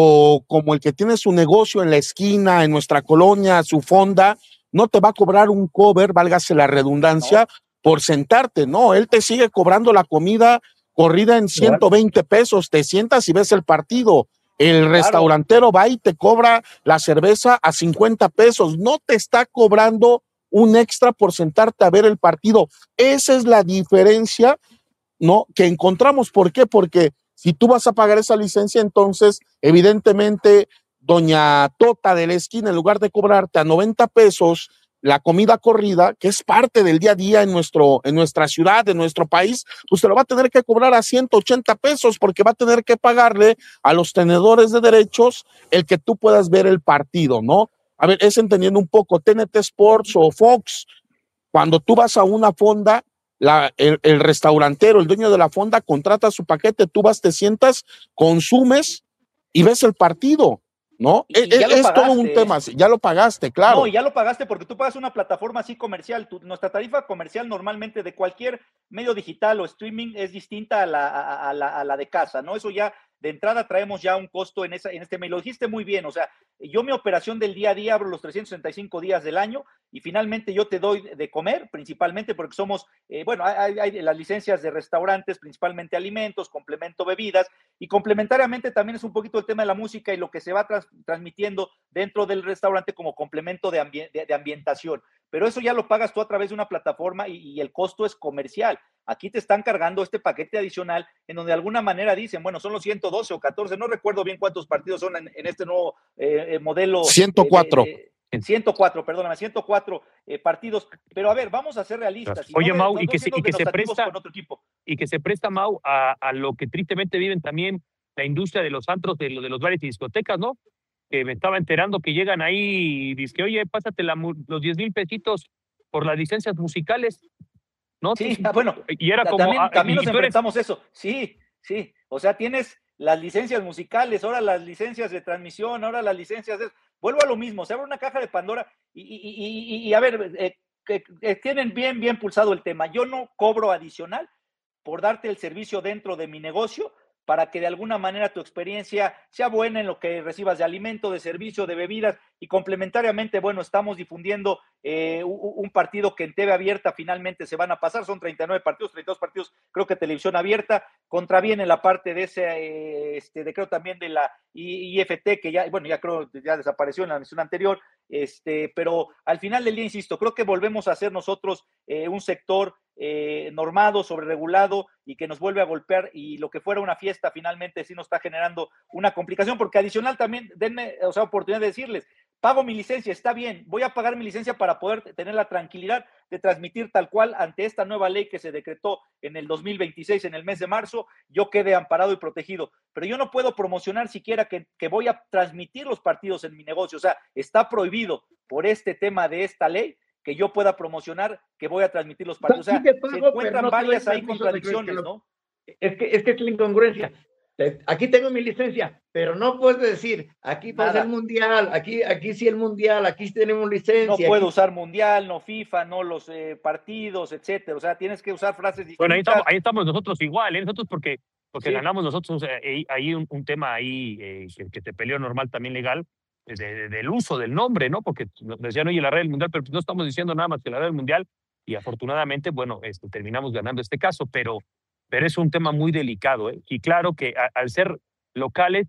o como el que tiene su negocio en la esquina, en nuestra colonia, su fonda, no te va a cobrar un cover, válgase la redundancia, no. por sentarte, no, él te sigue cobrando la comida corrida en ciento veinte pesos, te sientas y ves el partido. El claro. restaurantero va y te cobra la cerveza a cincuenta pesos, no te está cobrando un extra por sentarte a ver el partido. Esa es la diferencia, ¿no? Que encontramos. ¿Por qué? Porque si tú vas a pagar esa licencia, entonces, evidentemente, doña Tota de la esquina, en lugar de cobrarte a noventa pesos la comida corrida, que es parte del día a día en, nuestro, en nuestra ciudad, en nuestro país, pues te lo va a tener que cobrar a ciento ochenta pesos, porque va a tener que pagarle a los tenedores de derechos el que tú puedas ver el partido, ¿no? A ver, es entendiendo un poco, T N T Sports o Fox, cuando tú vas a una fonda, la, el, el restaurantero, el dueño de la fonda contrata su paquete, tú vas, te sientas, consumes y ves el partido, ¿no? Y, es y es pagaste, todo un tema, ya lo pagaste, claro. No, ya lo pagaste porque tú pagas una plataforma así comercial, tu, nuestra tarifa comercial normalmente de cualquier medio digital o streaming es distinta a la, a, a la, a la de casa, ¿no? Eso ya de entrada traemos ya un costo en, esa, en este mes. Lo dijiste muy bien, o sea, yo mi operación del día a día abro los trescientos sesenta y cinco días del año y finalmente yo te doy de comer, principalmente porque somos, eh, bueno, hay, hay las licencias de restaurantes, principalmente alimentos, complemento bebidas y complementariamente también es un poquito el tema de la música y lo que se va trans, transmitiendo dentro del restaurante como complemento de, ambi de, de ambientación. Pero eso ya lo pagas tú a través de una plataforma y, y el costo es comercial. Aquí te están cargando este paquete adicional en donde de alguna manera dicen, bueno, son los ciento doce o catorce, no recuerdo bien cuántos partidos son en, en este nuevo eh, modelo. ciento cuatro. Eh, de, de, ciento cuatro, perdóname, ciento cuatro eh, partidos. Pero a ver, vamos a ser realistas. Oye, no, Mau, no, y, que se, y, que se presta, con otro equipo. y que se presta, Mau, a, a lo que tristemente viven también la industria de los antros, de, de los bares y discotecas, ¿no? Que me estaba enterando que llegan ahí y dicen, oye, pásate la, los diez mil pesitos por las licencias musicales, ¿no? Sí, Entonces, bueno, y era como, también, ah, también nos eres... enfrentamos eso, sí, sí, o sea, tienes las licencias musicales, ahora las licencias de transmisión, ahora las licencias de... Vuelvo a lo mismo, se abre una caja de Pandora y, y, y, y, y a ver, eh, que, que tienen bien, bien pulsado el tema, yo no cobro adicional por darte el servicio dentro de mi negocio, para que de alguna manera tu experiencia sea buena en lo que recibas de alimento, de servicio, de bebidas y complementariamente, bueno, estamos difundiendo eh, un partido que en T V abierta finalmente se van a pasar, son treinta y nueve partidos, treinta y dos partidos, creo que televisión abierta, contraviene la parte de ese, eh, este, de creo también de la I F T, que ya, bueno, ya creo ya desapareció en la misión anterior, este, pero al final del día, insisto, creo que volvemos a ser nosotros eh, un sector eh, normado, sobreregulado y que nos vuelve a golpear y lo que fuera una fiesta finalmente sí nos está generando una complicación, porque adicional también, denme, o sea, oportunidad de decirles, pago mi licencia, está bien, voy a pagar mi licencia para poder tener la tranquilidad de transmitir tal cual ante esta nueva ley que se decretó en el dos mil veintiséis, en el mes de marzo, yo quede amparado y protegido, pero yo no puedo promocionar siquiera que, que voy a transmitir los partidos en mi negocio, o sea, está prohibido por este tema de esta ley que yo pueda promocionar que voy a transmitir los partidos, o sea, sí pago, se encuentran no varias ahí contradicciones, que lo, ¿no? Es que, es que es la incongruencia. Aquí tengo mi licencia, pero no puedes decir, aquí pasa el mundial, aquí, aquí sí el mundial, aquí tenemos licencia. No puedo aquí... usar mundial, no FIFA, no los eh, partidos, etcétera. O sea, tienes que usar frases distintas. Bueno, ahí estamos, ahí estamos nosotros igual, ¿eh? Nosotros porque, porque sí. ganamos nosotros, eh, ahí un, un tema ahí eh, que, que te peleó normal también legal, de, de, del uso del nombre, ¿no? Porque decían, oye, la red del mundial, pero no estamos diciendo nada más que la red del mundial, y afortunadamente, bueno, este, terminamos ganando este caso, pero, pero es un tema muy delicado, ¿eh? Y claro que a, al ser locales,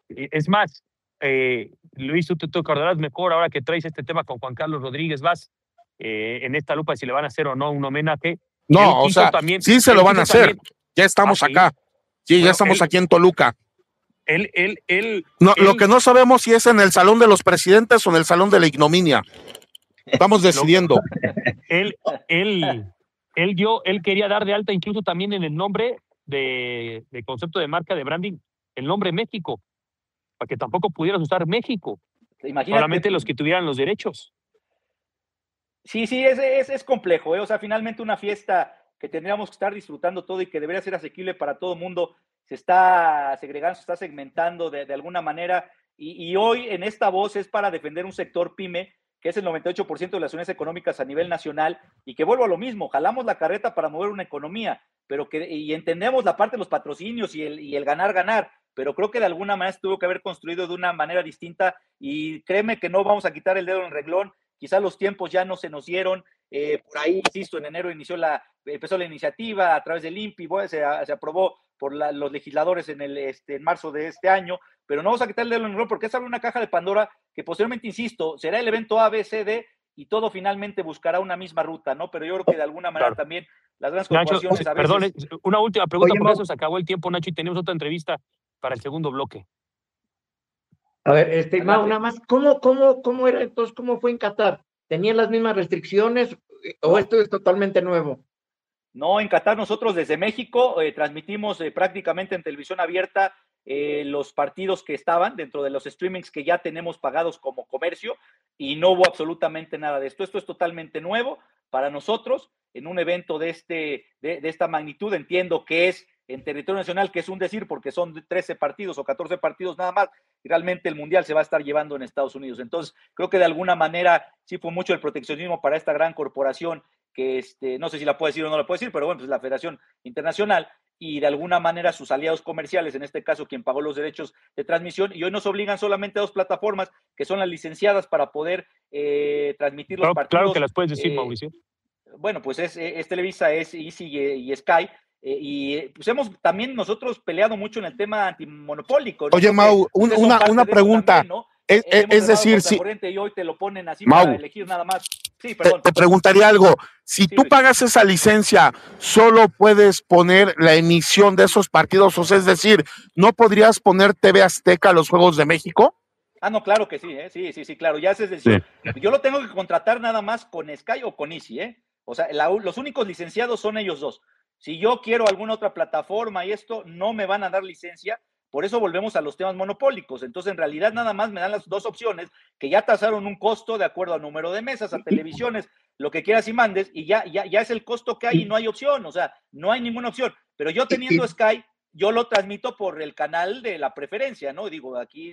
es más, eh, Luis, tú te acordarás mejor ahora que traes este tema con Juan Carlos Rodríguez Vaz eh, en esta lupa, si le van a hacer o no un homenaje. No, o sea, también, sí se lo van a hacer, también. Ya estamos ah, acá, sí, bueno, ya estamos él, aquí en Toluca. Él, él, él, no, él, lo que no sabemos si es en el Salón de los Presidentes o en el Salón de la Ignominia, estamos decidiendo. él, él, él, dio, él quería dar de alta incluso también en el nombre de, de concepto de marca de branding, el nombre México, para que tampoco pudieras usar México. Imagínate, solamente los que tuvieran los derechos. Sí, sí, es, es, es complejo, ¿eh? O sea, finalmente una fiesta que tendríamos que estar disfrutando todo y que debería ser asequible para todo el mundo, se está segregando, se está segmentando de, de alguna manera, y, y hoy en esta voz es para defender un sector pyme, que es el noventa y ocho por ciento de las unidades económicas a nivel nacional, y que vuelvo a lo mismo, jalamos la carreta para mover una economía, pero que, y entendemos la parte de los patrocinios y el, y el ganar, ganar, pero creo que de alguna manera se tuvo que haber construido de una manera distinta, y créeme que no vamos a quitar el dedo en el renglón, quizás los tiempos ya no se nos dieron, eh, por ahí, insisto, en enero inició la, empezó la iniciativa a través del I N P I, bueno, se, se aprobó por la, los legisladores en, el, este, en marzo de este año, pero no vamos a quitar el dedo en el renglón porque es abrir una caja de Pandora que posteriormente, insisto, será el evento A, B, C, D, y todo finalmente buscará una misma ruta, ¿no? Pero yo creo que de alguna manera claro. también las grandes corporaciones Nacho, a veces... Perdón, una última pregunta, Oye, porque Mau... eso se acabó el tiempo, Nacho, y tenemos otra entrevista para el segundo bloque. A ver, este, Mau, nada más, ¿cómo, cómo, cómo era entonces, cómo fue en Qatar? ¿Tenían las mismas restricciones o esto es totalmente nuevo? No, en Qatar nosotros desde México eh, transmitimos eh, prácticamente en televisión abierta eh, los partidos que estaban dentro de los streamings que ya tenemos pagados como comercio, y no hubo absolutamente nada de esto. Esto es totalmente nuevo para nosotros en un evento de, este, de, de esta magnitud. Entiendo que es en territorio nacional, que es un decir porque son trece partidos o catorce partidos nada más, y realmente el Mundial se va a estar llevando en Estados Unidos. Entonces, creo que de alguna manera sí fue mucho el proteccionismo para esta gran corporación que este, no sé si la puede decir o no la puede decir, pero bueno, pues la Federación Internacional, y de alguna manera sus aliados comerciales, en este caso quien pagó los derechos de transmisión, y hoy nos obligan solamente a dos plataformas que son las licenciadas para poder eh, transmitir los claro, partidos. Claro que las puedes decir, eh, Mauricio. Bueno, pues es, es Televisa, es Easy y, y Sky, eh, y pues hemos también nosotros peleado mucho en el tema antimonopólico, ¿no? Oye, Mau, un, una, una pregunta, también, ¿no? Es, eh, es decir, si... Y hoy te lo ponen así Mau, para elegir nada más. Sí, perdón. Te, te preguntaría algo, si sí, tú Luis. pagas esa licencia, ¿solo puedes poner la emisión de esos partidos? O sea, es decir, ¿no podrías poner T V Azteca los Juegos de México? Ah, no, claro que sí, ¿eh? sí, sí, sí, claro, ya es decisión. Sí. Yo lo tengo que contratar nada más con Sky o con Easy, ¿eh? O sea, la, los únicos licenciados son ellos dos. Si yo quiero alguna otra plataforma y esto, no me van a dar licencia. Por eso volvemos a los temas monopólicos. Entonces, en realidad, nada más me dan las dos opciones que ya tasaron un costo de acuerdo al número de mesas, a televisiones, lo que quieras y mandes, y ya, ya, ya es el costo que hay y no hay opción. O sea, no hay ninguna opción. Pero yo teniendo Sky, yo lo transmito por el canal de la preferencia, ¿no? Digo, aquí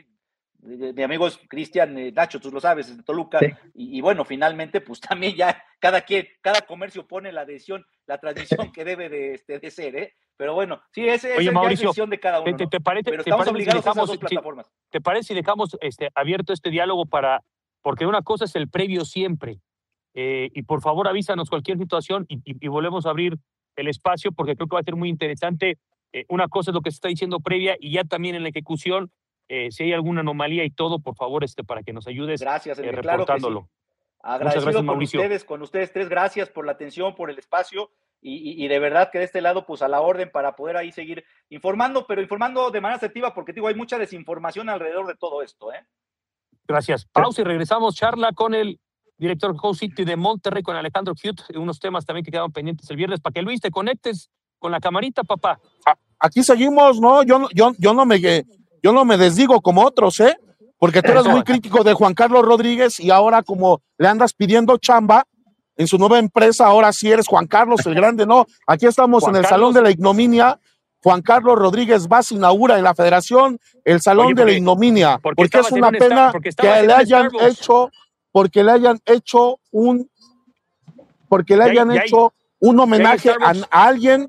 mi amigo es Cristian, eh, Nacho, tú lo sabes, es de Toluca, sí. y, y bueno, finalmente, pues también ya cada quien, cada comercio pone la decisión, la transmisión que debe de, este, de ser, ¿eh? Pero bueno, sí, ese, Oye, esa Mauricio, ya es decisión de cada uno, te, ¿no? te parece, Pero te estamos parece obligados si dejamos, a esas dos plataformas. ¿Te parece si dejamos este, abierto este diálogo para, porque una cosa es el previo siempre, eh, y por favor avísanos cualquier situación y, y, y volvemos a abrir el espacio porque creo que va a ser muy interesante. Eh, una cosa es lo que se está diciendo previa y ya también en la ejecución, eh, si hay alguna anomalía y todo, por favor, este, para que nos ayudes gracias, eh, Claro reportándolo. que sí. Agradecido gracias, con Mauricio. ustedes, con ustedes tres, gracias por la atención, por el espacio y, y, y de verdad que de este lado, pues a la orden para poder ahí seguir informando, pero informando de manera asertiva porque digo, hay mucha desinformación alrededor de todo esto, ¿eh? Gracias. Pausa y regresamos. Charla con el director Host City de Monterrey, con Alejandro Cute, unos temas también que quedaron pendientes el viernes, para que Luis te conectes con la camarita, papá. Aquí seguimos, ¿no? Yo, yo, yo no me yo no me desdigo como otros, ¿eh? Porque tú eres muy crítico de Juan Carlos Rodríguez y ahora como le andas pidiendo chamba en su nueva empresa, ahora sí eres Juan Carlos el Grande, ¿no? Aquí estamos Juan en el Carlos. Salón de la Ignominia. Juan Carlos Rodríguez Vaz inaugura en la Federación el Salón Oye, porque, de la Ignominia, porque, porque es una pena que le hayan hecho, porque le hayan hecho un, porque le hayan hay, hecho hay, un homenaje a, a alguien.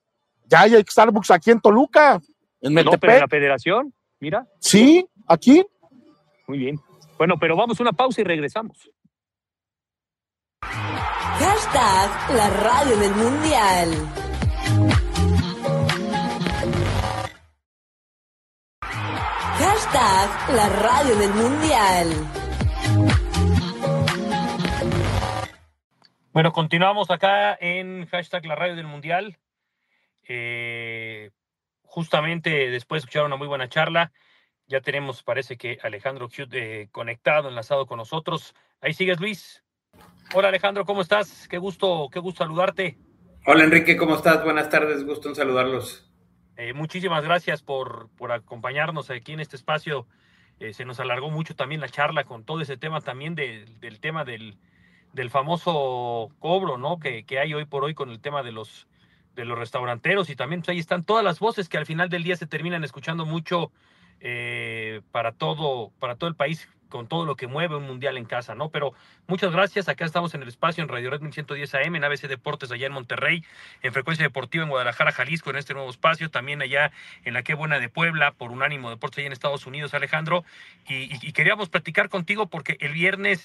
Ya hay Starbucks aquí en Toluca, en Metepec. No, pero en la Federación, mira. Sí, aquí. Muy bien. Bueno, pero vamos a una pausa y regresamos. Hashtag la radio del mundial. Hashtag la radio del mundial. Bueno, continuamos acá en hashtag la radio del mundial. Eh, justamente después de escuchar una muy buena charla, ya tenemos, parece que Alejandro Cute eh, conectado, enlazado con nosotros. Ahí sigues, Luis. Hola, Alejandro, ¿cómo estás? Qué gusto, qué gusto saludarte. Hola, Enrique, ¿cómo estás? Buenas tardes, gusto en saludarlos. Eh, muchísimas gracias por, por acompañarnos aquí en este espacio. Eh, se nos alargó mucho también la charla con todo ese tema también de, del tema del, del famoso cobro, ¿no? Que, que hay hoy por hoy con el tema de los, de los restauranteros, y también pues, ahí están todas las voces que al final del día se terminan escuchando mucho eh, para todo, para todo el país, con todo lo que mueve un mundial en casa, ¿no? Pero muchas gracias, acá estamos en el espacio, en Radio Red mil ciento diez A M, en A B C Deportes allá en Monterrey, en Frecuencia Deportiva en Guadalajara, Jalisco, en este nuevo espacio, también allá en la Qué Buena de Puebla, por Unánimo Deportes allá en Estados Unidos, Alejandro, y, y, y queríamos platicar contigo porque el viernes,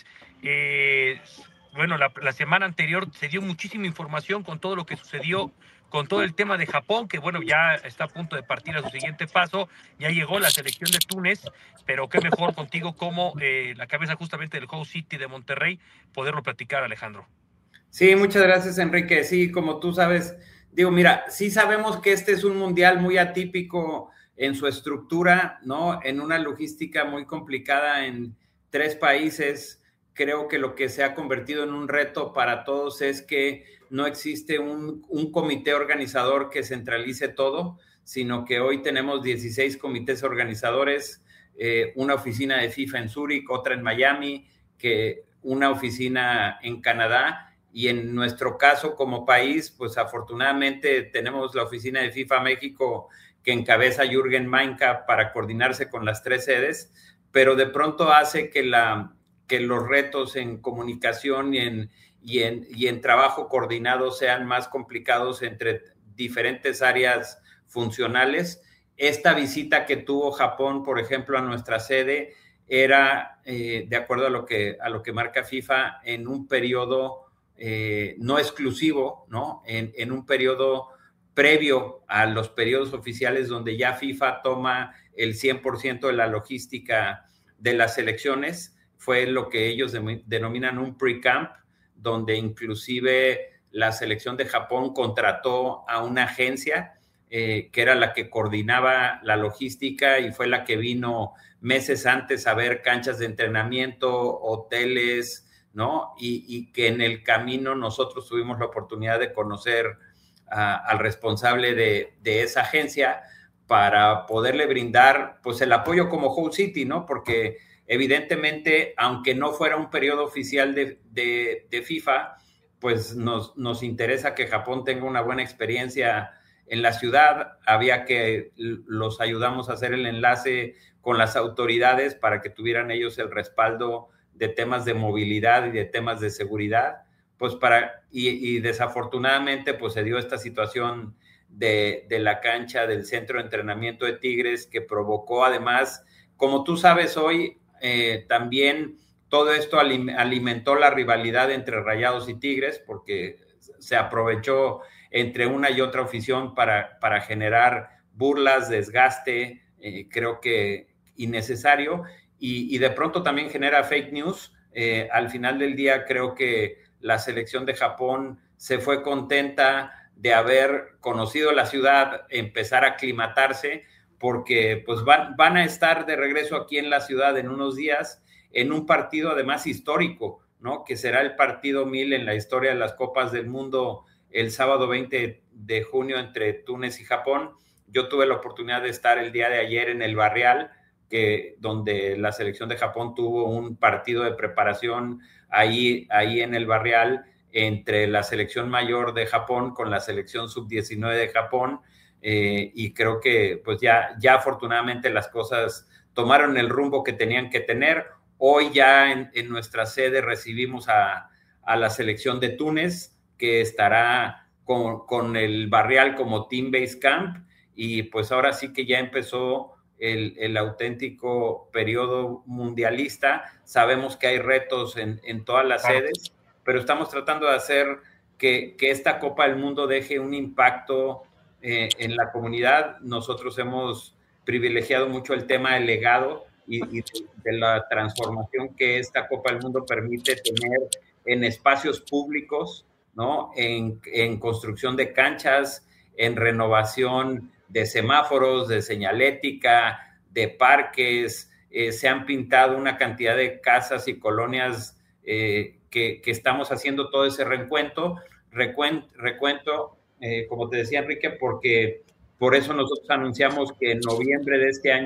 eh, bueno, la, la semana anterior se dio muchísima información con todo lo que sucedió con todo el tema de Japón, que bueno, ya está a punto de partir a su siguiente paso, ya llegó la selección de Túnez, pero qué mejor contigo como eh, la cabeza justamente del Host City de Monterrey, poderlo platicar, Alejandro. Sí, muchas gracias, Enrique. Sí, como tú sabes, digo, mira, sí sabemos que este es un mundial muy atípico en su estructura, ¿no? En una logística muy complicada en tres países. Creo que lo que se ha convertido en un reto para todos es que no existe un, un comité organizador que centralice todo, sino que hoy tenemos dieciséis comités organizadores, eh, una oficina de FIFA en Zúrich, otra en Miami, que una oficina en Canadá, y en nuestro caso como país, pues afortunadamente tenemos la oficina de FIFA México que encabeza Jürgen Mainka para coordinarse con las tres sedes, pero de pronto hace que la... que los retos en comunicación y en, y, en, y en trabajo coordinado sean más complicados entre diferentes áreas funcionales. Esta visita que tuvo Japón, por ejemplo, a nuestra sede, era, eh, de acuerdo a lo, que, a lo que marca FIFA, en un periodo eh, no exclusivo, ¿no? En, en un periodo previo a los periodos oficiales donde ya FIFA toma el cien por ciento de la logística de las selecciones. Fue lo que ellos denominan un pre-camp, donde inclusive la selección de Japón contrató a una agencia eh, que era la que coordinaba la logística y fue la que vino meses antes a ver canchas de entrenamiento, hoteles, ¿no? Y, y que en el camino nosotros tuvimos la oportunidad de conocer a, al responsable de, de esa agencia para poderle brindar pues el apoyo como Host City, ¿no? Porque evidentemente, aunque no fuera un periodo oficial de, de, de FIFA, pues nos, nos interesa que Japón tenga una buena experiencia en la ciudad. Había que los ayudamos a hacer el enlace con las autoridades para que tuvieran ellos el respaldo de temas de movilidad y de temas de seguridad. Pues para, y, y desafortunadamente, pues se dio esta situación de, de la cancha del centro de entrenamiento de Tigres que provocó además, como tú sabes hoy, Eh, también todo esto alimentó la rivalidad entre Rayados y Tigres porque se aprovechó entre una y otra afición para, para generar burlas, desgaste, eh, creo que innecesario, y, y de pronto también genera fake news. Eh, al final del día creo que la selección de Japón se fue contenta de haber conocido la ciudad, empezar a aclimatarse, porque pues van, van a estar de regreso aquí en la ciudad en unos días, en un partido además histórico, ¿no? Que será el partido mil en la historia de las Copas del Mundo el sábado veinte de junio entre Túnez y Japón. Yo tuve la oportunidad de estar el día de ayer en el Barrial, que, donde la selección de Japón tuvo un partido de preparación ahí, ahí en el Barrial entre la selección mayor de Japón con la selección sub diecinueve de Japón. Eh, y creo que pues ya, ya afortunadamente las cosas tomaron el rumbo que tenían que tener. Hoy ya en, en nuestra sede recibimos a, a la selección de Túnez, que estará con, con el Barrial como Team Base Camp, y pues ahora sí que ya empezó el, el auténtico periodo mundialista. Sabemos que hay retos en, en todas las sedes, pero estamos tratando de hacer que, que esta Copa del Mundo deje un impacto Eh, en la comunidad. Nosotros hemos privilegiado mucho el tema del legado y, y de, de la transformación que esta Copa del Mundo permite tener en espacios públicos, ¿no? En, en construcción de canchas, en renovación de semáforos, de señalética, de parques. Eh, se han pintado una cantidad de casas y colonias eh, que, que estamos haciendo todo ese recuento, recuento, recuento Eh, como te decía, Enrique, porque por eso nosotros anunciamos que en noviembre de este año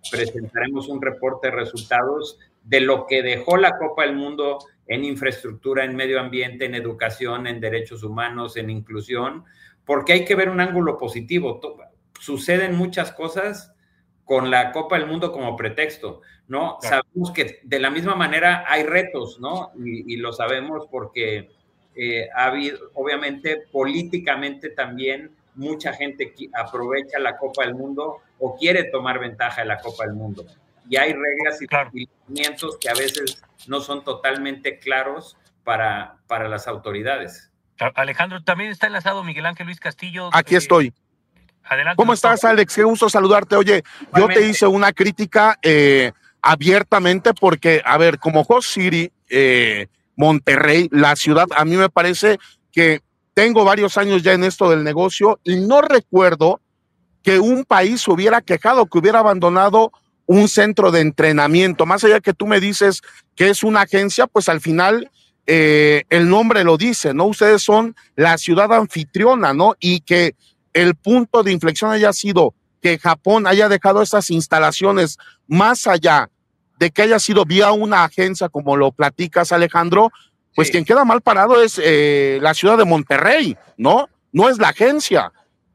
presentaremos un reporte de resultados de lo que dejó la Copa del Mundo en infraestructura, en medio ambiente, en educación, en derechos humanos, en inclusión, porque hay que ver un ángulo positivo. Suceden muchas cosas con la Copa del Mundo como pretexto, ¿no? Claro. Sabemos que de la misma manera hay retos, ¿no? Y, y lo sabemos porque eh, ha habido, obviamente, políticamente también mucha gente que aprovecha la Copa del Mundo o quiere tomar ventaja de la Copa del Mundo. Y hay reglas y procedimientos que a veces no son totalmente claros para, para las autoridades. Alejandro, también está enlazado Miguel Ángel Luis Castillo. Aquí eh, estoy. Adelante. ¿Cómo doctor? Estás, Alex? Qué gusto saludarte. Oye, igualmente. Yo te hice una crítica eh, abiertamente porque, a ver, como host city, eh, Monterrey, la ciudad, a mí me parece que tengo varios años ya en esto del negocio y no recuerdo que un país hubiera quejado, que hubiera abandonado un centro de entrenamiento. Más allá que tú me dices que es una agencia, pues al final eh, el nombre lo dice, ¿no? Ustedes son la ciudad anfitriona, ¿no? Y que el punto de inflexión haya sido que Japón haya dejado estas instalaciones más allá de que haya sido vía una agencia, como lo platicas, Alejandro, pues sí. Quien queda mal parado es eh, la ciudad de Monterrey, ¿no? No es la agencia.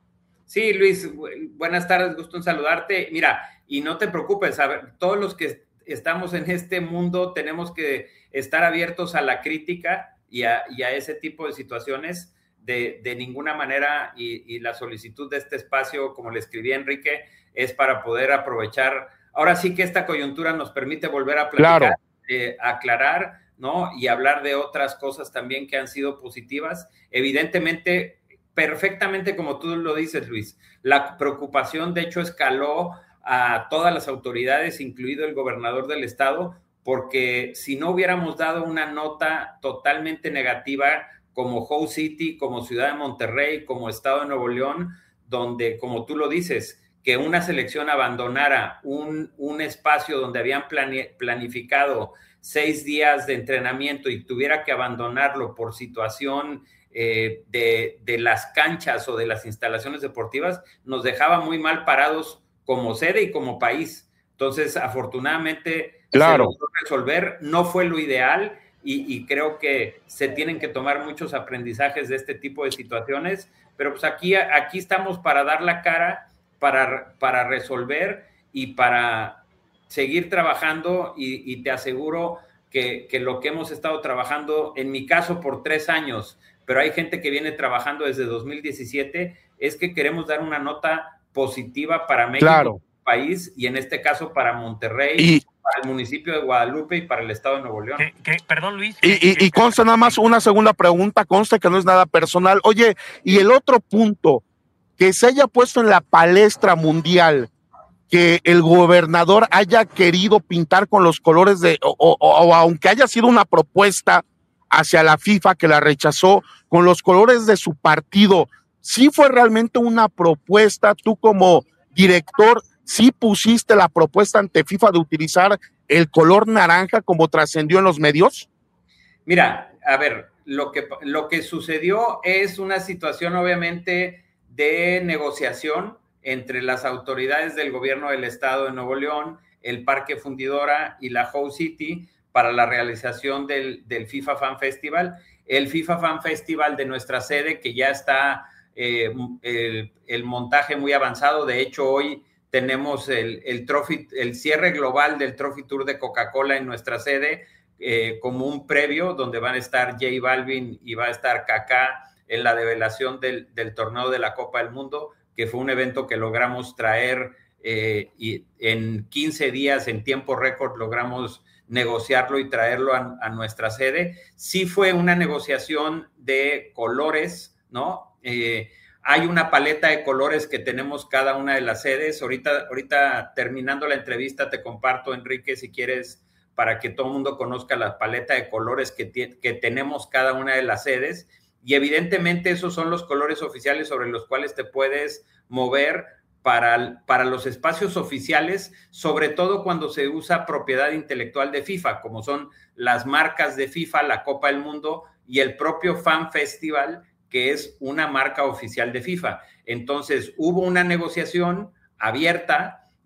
Sí, Luis, buenas tardes, gusto en saludarte. Mira, y no te preocupes, a ver, todos los que estamos en este mundo tenemos que estar abiertos a la crítica y a, y a ese tipo de situaciones. De, de ninguna manera, y, y la solicitud de este espacio, como le escribí a Enrique, es para poder aprovechar. Ahora sí que esta coyuntura nos permite volver a platicar, claro. eh, aclarar, ¿no? Y hablar de otras cosas también que han sido positivas. Evidentemente, perfectamente como tú lo dices, Luis, la preocupación de hecho escaló a todas las autoridades, incluido el gobernador del estado, porque si no hubiéramos dado una nota totalmente negativa como Host City, como Ciudad de Monterrey, como Estado de Nuevo León, donde, como tú lo dices, que una selección abandonara un, un espacio donde habían plane, planificado seis días de entrenamiento y tuviera que abandonarlo por situación eh, de, de las canchas o de las instalaciones deportivas, nos dejaba muy mal parados como sede y como país. Entonces, afortunadamente, claro. se logró resolver. No fue lo ideal, Y, y creo que se tienen que tomar muchos aprendizajes de este tipo de situaciones, pero pues aquí, aquí estamos para dar la cara, para, para resolver y para seguir trabajando y, y te aseguro que, que lo que hemos estado trabajando, en mi caso por tres años, pero hay gente que viene trabajando desde dos mil diecisiete, es que queremos dar una nota positiva para México, claro. país, y en este caso para Monterrey, y para el municipio de Guadalupe y para el estado de Nuevo León. ¿Qué, qué? Perdón, Luis. Y, y, y consta nada más una segunda pregunta, consta que no es nada personal. Oye, y el otro punto, que se haya puesto en la palestra mundial, que el gobernador haya querido pintar con los colores de, o, o, o aunque haya sido una propuesta hacia la FIFA que la rechazó, con los colores de su partido, ¿sí fue realmente una propuesta? Tú como director, ¿sí pusiste la propuesta ante FIFA de utilizar el color naranja como trascendió en los medios? Mira, a ver, lo que, lo que sucedió es una situación obviamente de negociación entre las autoridades del gobierno del estado de Nuevo León, el Parque Fundidora y la Host City para la realización del, del FIFA Fan Festival. El FIFA Fan Festival de nuestra sede, que ya está eh, el, el montaje muy avanzado. De hecho, hoy tenemos el, el, trophy, el cierre global del Trophy Tour de Coca-Cola en nuestra sede, eh, como un previo donde van a estar J Balvin y va a estar Kaká en la develación del, del torneo de la Copa del Mundo, que fue un evento que logramos traer eh, y en quince días, en tiempo récord, logramos negociarlo y traerlo a, a nuestra sede. Sí fue una negociación de colores, ¿no? Eh, Hay una paleta de colores que tenemos cada una de las sedes. Ahorita, ahorita terminando la entrevista te comparto, Enrique, si quieres, para que todo el mundo conozca la paleta de colores que, que tenemos cada una de las sedes. Y evidentemente esos son los colores oficiales sobre los cuales te puedes mover para, para los espacios oficiales, sobre todo cuando se usa propiedad intelectual de FIFA, como son las marcas de FIFA, la Copa del Mundo y el propio Fan Festival, que es una marca oficial de FIFA. Entonces, hubo una negociación abierta, ¿no?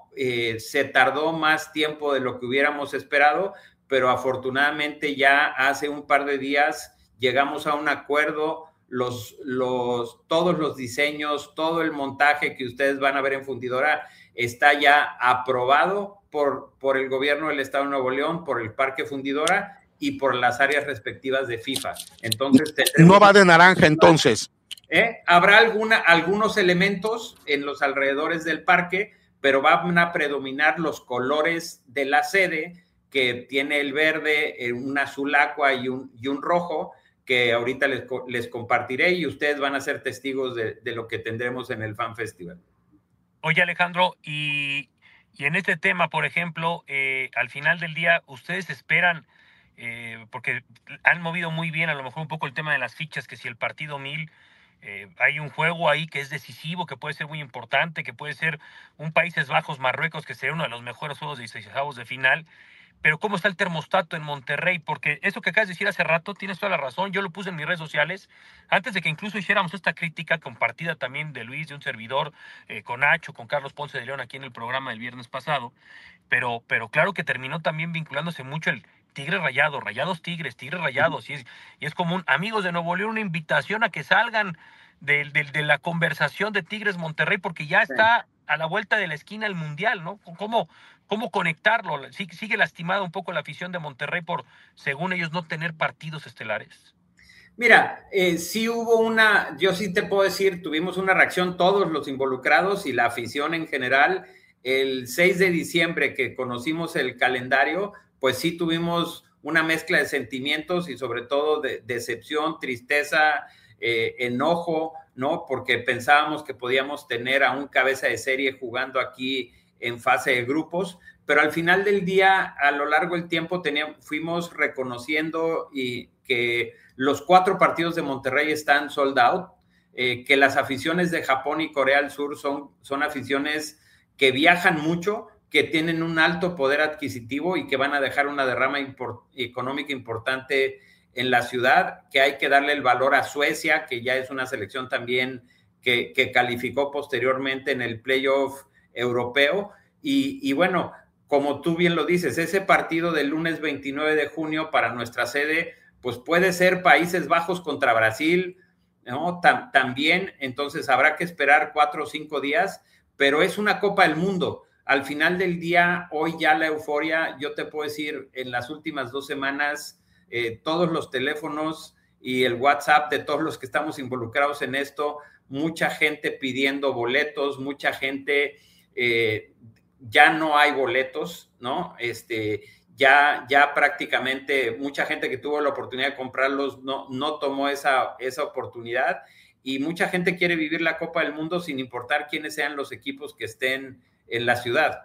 Eh, se tardó más tiempo de lo que hubiéramos esperado, pero afortunadamente ya hace un par de días llegamos a un acuerdo. Los, los, todos los diseños, todo el montaje que ustedes van a ver en Fundidora está ya aprobado por, por el gobierno del Estado de Nuevo León, por el Parque Fundidora y por las áreas respectivas de FIFA. Entonces, no va de naranja, entonces. ¿Eh? Habrá alguna, algunos elementos en los alrededores del parque, pero van a predominar los colores de la sede, que tiene el verde, un azul aqua y un, y un rojo, que ahorita les, les compartiré y ustedes van a ser testigos de, de lo que tendremos en el Fan Festival. Oye, Alejandro, y, y en este tema, por ejemplo, eh, al final del día, ¿ustedes esperan, eh, porque han movido muy bien a lo mejor un poco el tema de las fichas, que si el partido mil, eh, hay un juego ahí que es decisivo, que puede ser muy importante, que puede ser un Países Bajos-Marruecos, que sería uno de los mejores juegos de dieciseisavos de final? Pero ¿cómo está el termostato en Monterrey? Porque eso que acabas de decir hace rato, tienes toda la razón, yo lo puse en mis redes sociales, antes de que incluso hiciéramos esta crítica compartida también de Luis, de un servidor, eh, con Nacho, con Carlos Ponce de León, aquí en el programa del viernes pasado, pero, pero claro que terminó también vinculándose mucho el Tigres Rayados, Rayados Tigres, Tigres Rayados, y es, y es como un, amigos de Nuevo León, una invitación a que salgan de, de, de la conversación de Tigres Monterrey, porque ya está a la vuelta de la esquina el Mundial, ¿no? ¿Cómo, cómo conectarlo? ¿Sigue lastimada un poco la afición de Monterrey por, según ellos, no tener partidos estelares? Mira, eh, sí hubo una, yo sí te puedo decir, tuvimos una reacción todos los involucrados y la afición en general. El seis de diciembre que conocimos el calendario, pues sí tuvimos una mezcla de sentimientos y sobre todo de decepción, tristeza, eh, enojo, ¿no? Porque pensábamos que podíamos tener a un cabeza de serie jugando aquí en fase de grupos, pero al final del día, a lo largo del tiempo, teníamos, fuimos reconociendo y que los cuatro partidos de Monterrey están sold out, eh, que las aficiones de Japón y Corea del Sur son, son aficiones que viajan mucho, que tienen un alto poder adquisitivo y que van a dejar una derrama import, económica importante en la ciudad, que hay que darle el valor a Suecia, que ya es una selección también que, que calificó posteriormente en el playoff europeo. Y, y bueno, como tú bien lo dices, ese partido del lunes veintinueve de junio para nuestra sede, pues puede ser Países Bajos contra Brasil, ¿no? Tam, también, entonces habrá que esperar cuatro o cinco días, pero es una Copa del Mundo. Al final del día, hoy ya la euforia, yo te puedo decir, en las últimas dos semanas, eh, todos los teléfonos y el WhatsApp de todos los que estamos involucrados en esto, mucha gente pidiendo boletos, mucha gente, eh, ya no hay boletos, ¿no? Este, ya, ya prácticamente mucha gente que tuvo la oportunidad de comprarlos no, no tomó esa, esa oportunidad y mucha gente quiere vivir la Copa del Mundo sin importar quiénes sean los equipos que estén en la ciudad.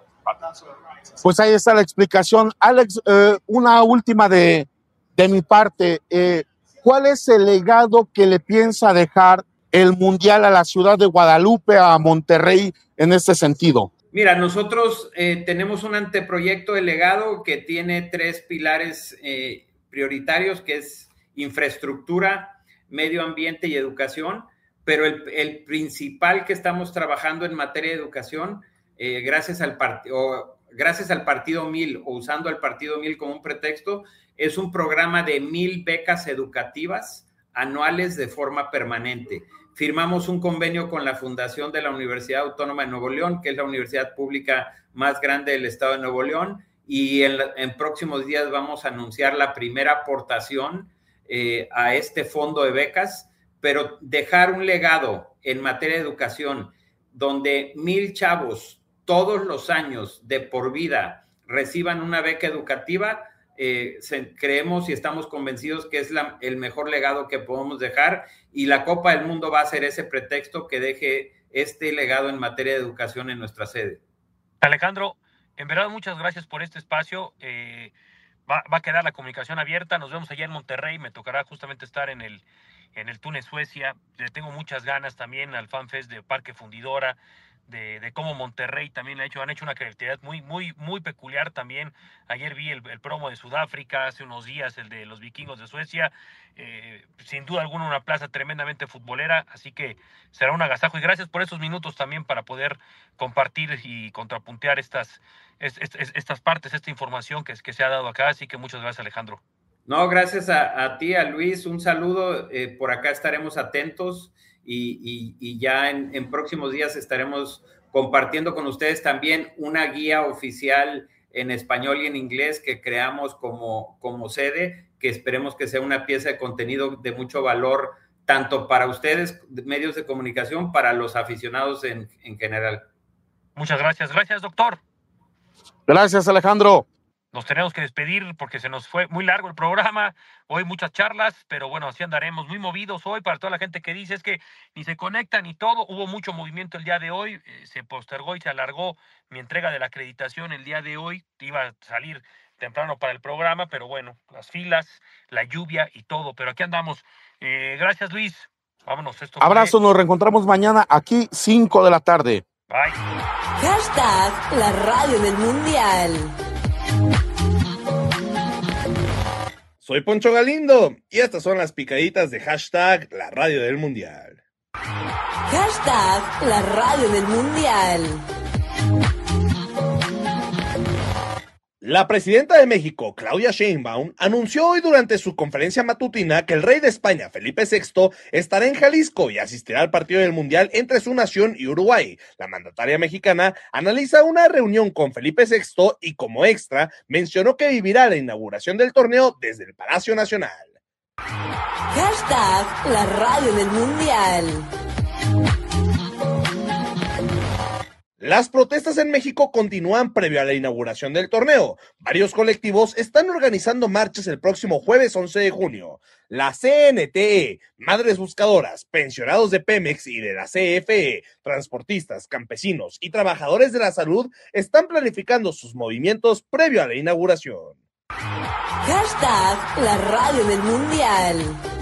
Pues ahí está la explicación. Alex, eh, una última de, de mi parte. Eh, ¿Cuál es el legado que le piensa dejar el Mundial a la ciudad de Guadalupe, a Monterrey, en este sentido? Mira, nosotros eh, tenemos un anteproyecto de legado que tiene tres pilares eh, prioritarios, que es infraestructura, medio ambiente y educación, pero el, el principal que estamos trabajando en materia de educación, eh, gracias al partido, gracias al Partido Mil o usando al Partido Mil como un pretexto, es un programa de mil becas educativas anuales de forma permanente. Firmamos un convenio con la Fundación de la Universidad Autónoma de Nuevo León, que es la universidad pública más grande del estado de Nuevo León, y en, en próximos días vamos a anunciar la primera aportación eh, a este fondo de becas, pero dejar un legado en materia de educación donde mil chavos todos los años de por vida reciban una beca educativa, eh, se, creemos y estamos convencidos que es la, el mejor legado que podemos dejar, y la Copa del Mundo va a ser ese pretexto que deje este legado en materia de educación en nuestra sede. Alejandro, en verdad muchas gracias por este espacio. Eh, va, va a quedar la comunicación abierta. Nos vemos allá en Monterrey. Me tocará justamente estar en el, en el Túnez Suecia. Le tengo muchas ganas también al FanFest de Parque Fundidora, de, de cómo Monterrey también ha hecho, han hecho una creatividad muy, muy, muy peculiar también. Ayer vi el, el promo de Sudáfrica, hace unos días el de los vikingos de Suecia, eh, sin duda alguna una plaza tremendamente futbolera, así que será un agasajo y gracias por estos minutos también para poder compartir y contrapuntear estas, es, es, es, estas partes, esta información que, que se ha dado acá, así que muchas gracias, Alejandro. No, gracias a, a ti, a Luis, un saludo, eh, por acá estaremos atentos. Y, y, y ya en, en próximos días estaremos compartiendo con ustedes también una guía oficial en español y en inglés que creamos como, como sede, que esperemos que sea una pieza de contenido de mucho valor, tanto para ustedes, medios de comunicación, para los aficionados en, en general. Muchas gracias. Gracias, doctor. Gracias, Alejandro. Nos tenemos que despedir porque se nos fue muy largo el programa, hoy muchas charlas, pero bueno, así andaremos muy movidos hoy para toda la gente que dice es que ni se conectan ni todo, hubo mucho movimiento el día de hoy, eh, se postergó y se alargó mi entrega de la acreditación el día de hoy, iba a salir temprano para el programa, pero bueno, las filas, la lluvia y todo, pero aquí andamos. Eh, gracias, Luis, vámonos. Esto Abrazo, fue... nos reencontramos mañana aquí, cinco de la tarde. Bye. Hashtag la radio del mundial. Soy Poncho Galindo y estas son las picaditas de hashtag la radio del mundial. Hashtag la radio del mundial. La presidenta de México, Claudia Sheinbaum, anunció hoy durante su conferencia matutina que el rey de España, Felipe sexto, estará en Jalisco y asistirá al partido del Mundial entre su nación y Uruguay. La mandataria mexicana analiza una reunión con Felipe sexto y como extra mencionó que vivirá la inauguración del torneo desde el Palacio Nacional. Hashtag la radio del mundial. Las protestas en México continúan previo a la inauguración del torneo. Varios colectivos están organizando marchas el próximo jueves once de junio. La C N T E, Madres Buscadoras, pensionados de Pemex y de la C F E, transportistas, campesinos y trabajadores de la salud están planificando sus movimientos previo a la inauguración. Hashtag la radio del mundial.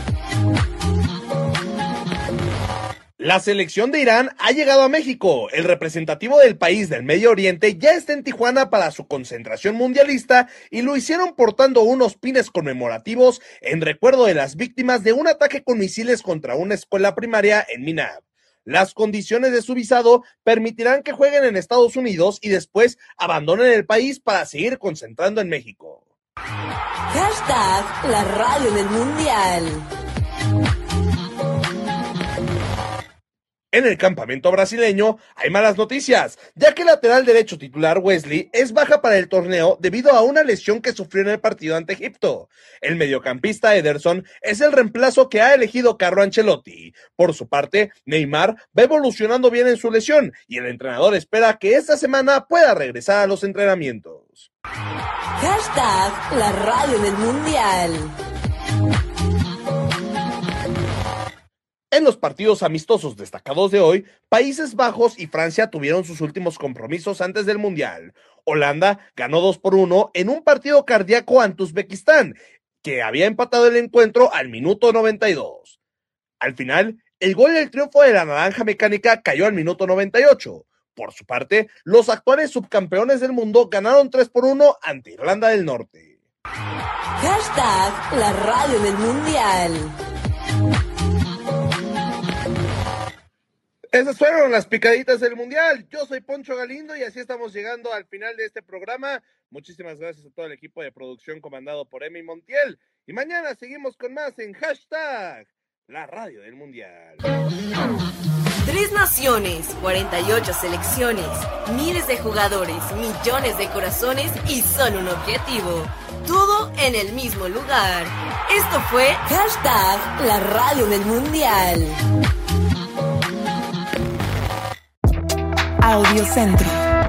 La selección de Irán ha llegado a México. El representativo del país del Medio Oriente ya está en Tijuana para su concentración mundialista y lo hicieron portando unos pines conmemorativos en recuerdo de las víctimas de un ataque con misiles contra una escuela primaria en Minab. Las condiciones de su visado permitirán que jueguen en Estados Unidos y después abandonen el país para seguir concentrando en México. Hashtag la radio del mundial. En el campamento brasileño hay malas noticias, ya que el lateral derecho titular Wesley es baja para el torneo debido a una lesión que sufrió en el partido ante Egipto. El mediocampista Ederson es el reemplazo que ha elegido Carlo Ancelotti. Por su parte, Neymar va evolucionando bien en su lesión y el entrenador espera que esta semana pueda regresar a los entrenamientos. Hashtag la radio del mundial. En los partidos amistosos destacados de hoy, Países Bajos y Francia tuvieron sus últimos compromisos antes del Mundial. Holanda ganó dos por uno en un partido cardíaco ante Uzbekistán, que había empatado el encuentro al minuto noventa y dos. Al final, el gol del triunfo de la naranja mecánica cayó al minuto noventa y ocho. Por su parte, los actuales subcampeones del mundo ganaron tres por uno ante Irlanda del Norte. Hashtag la radio del mundial. Esas fueron las picaditas del Mundial. Yo soy Poncho Galindo y así estamos llegando al final de este programa. Muchísimas gracias a todo el equipo de producción comandado por Emi Montiel. Y mañana seguimos con más en hashtag la radio del Mundial. Tres naciones, cuarenta y ocho selecciones, miles de jugadores, millones de corazones y solo un objetivo. Todo en el mismo lugar. Esto fue hashtag la radio del mundial. Audiocentro.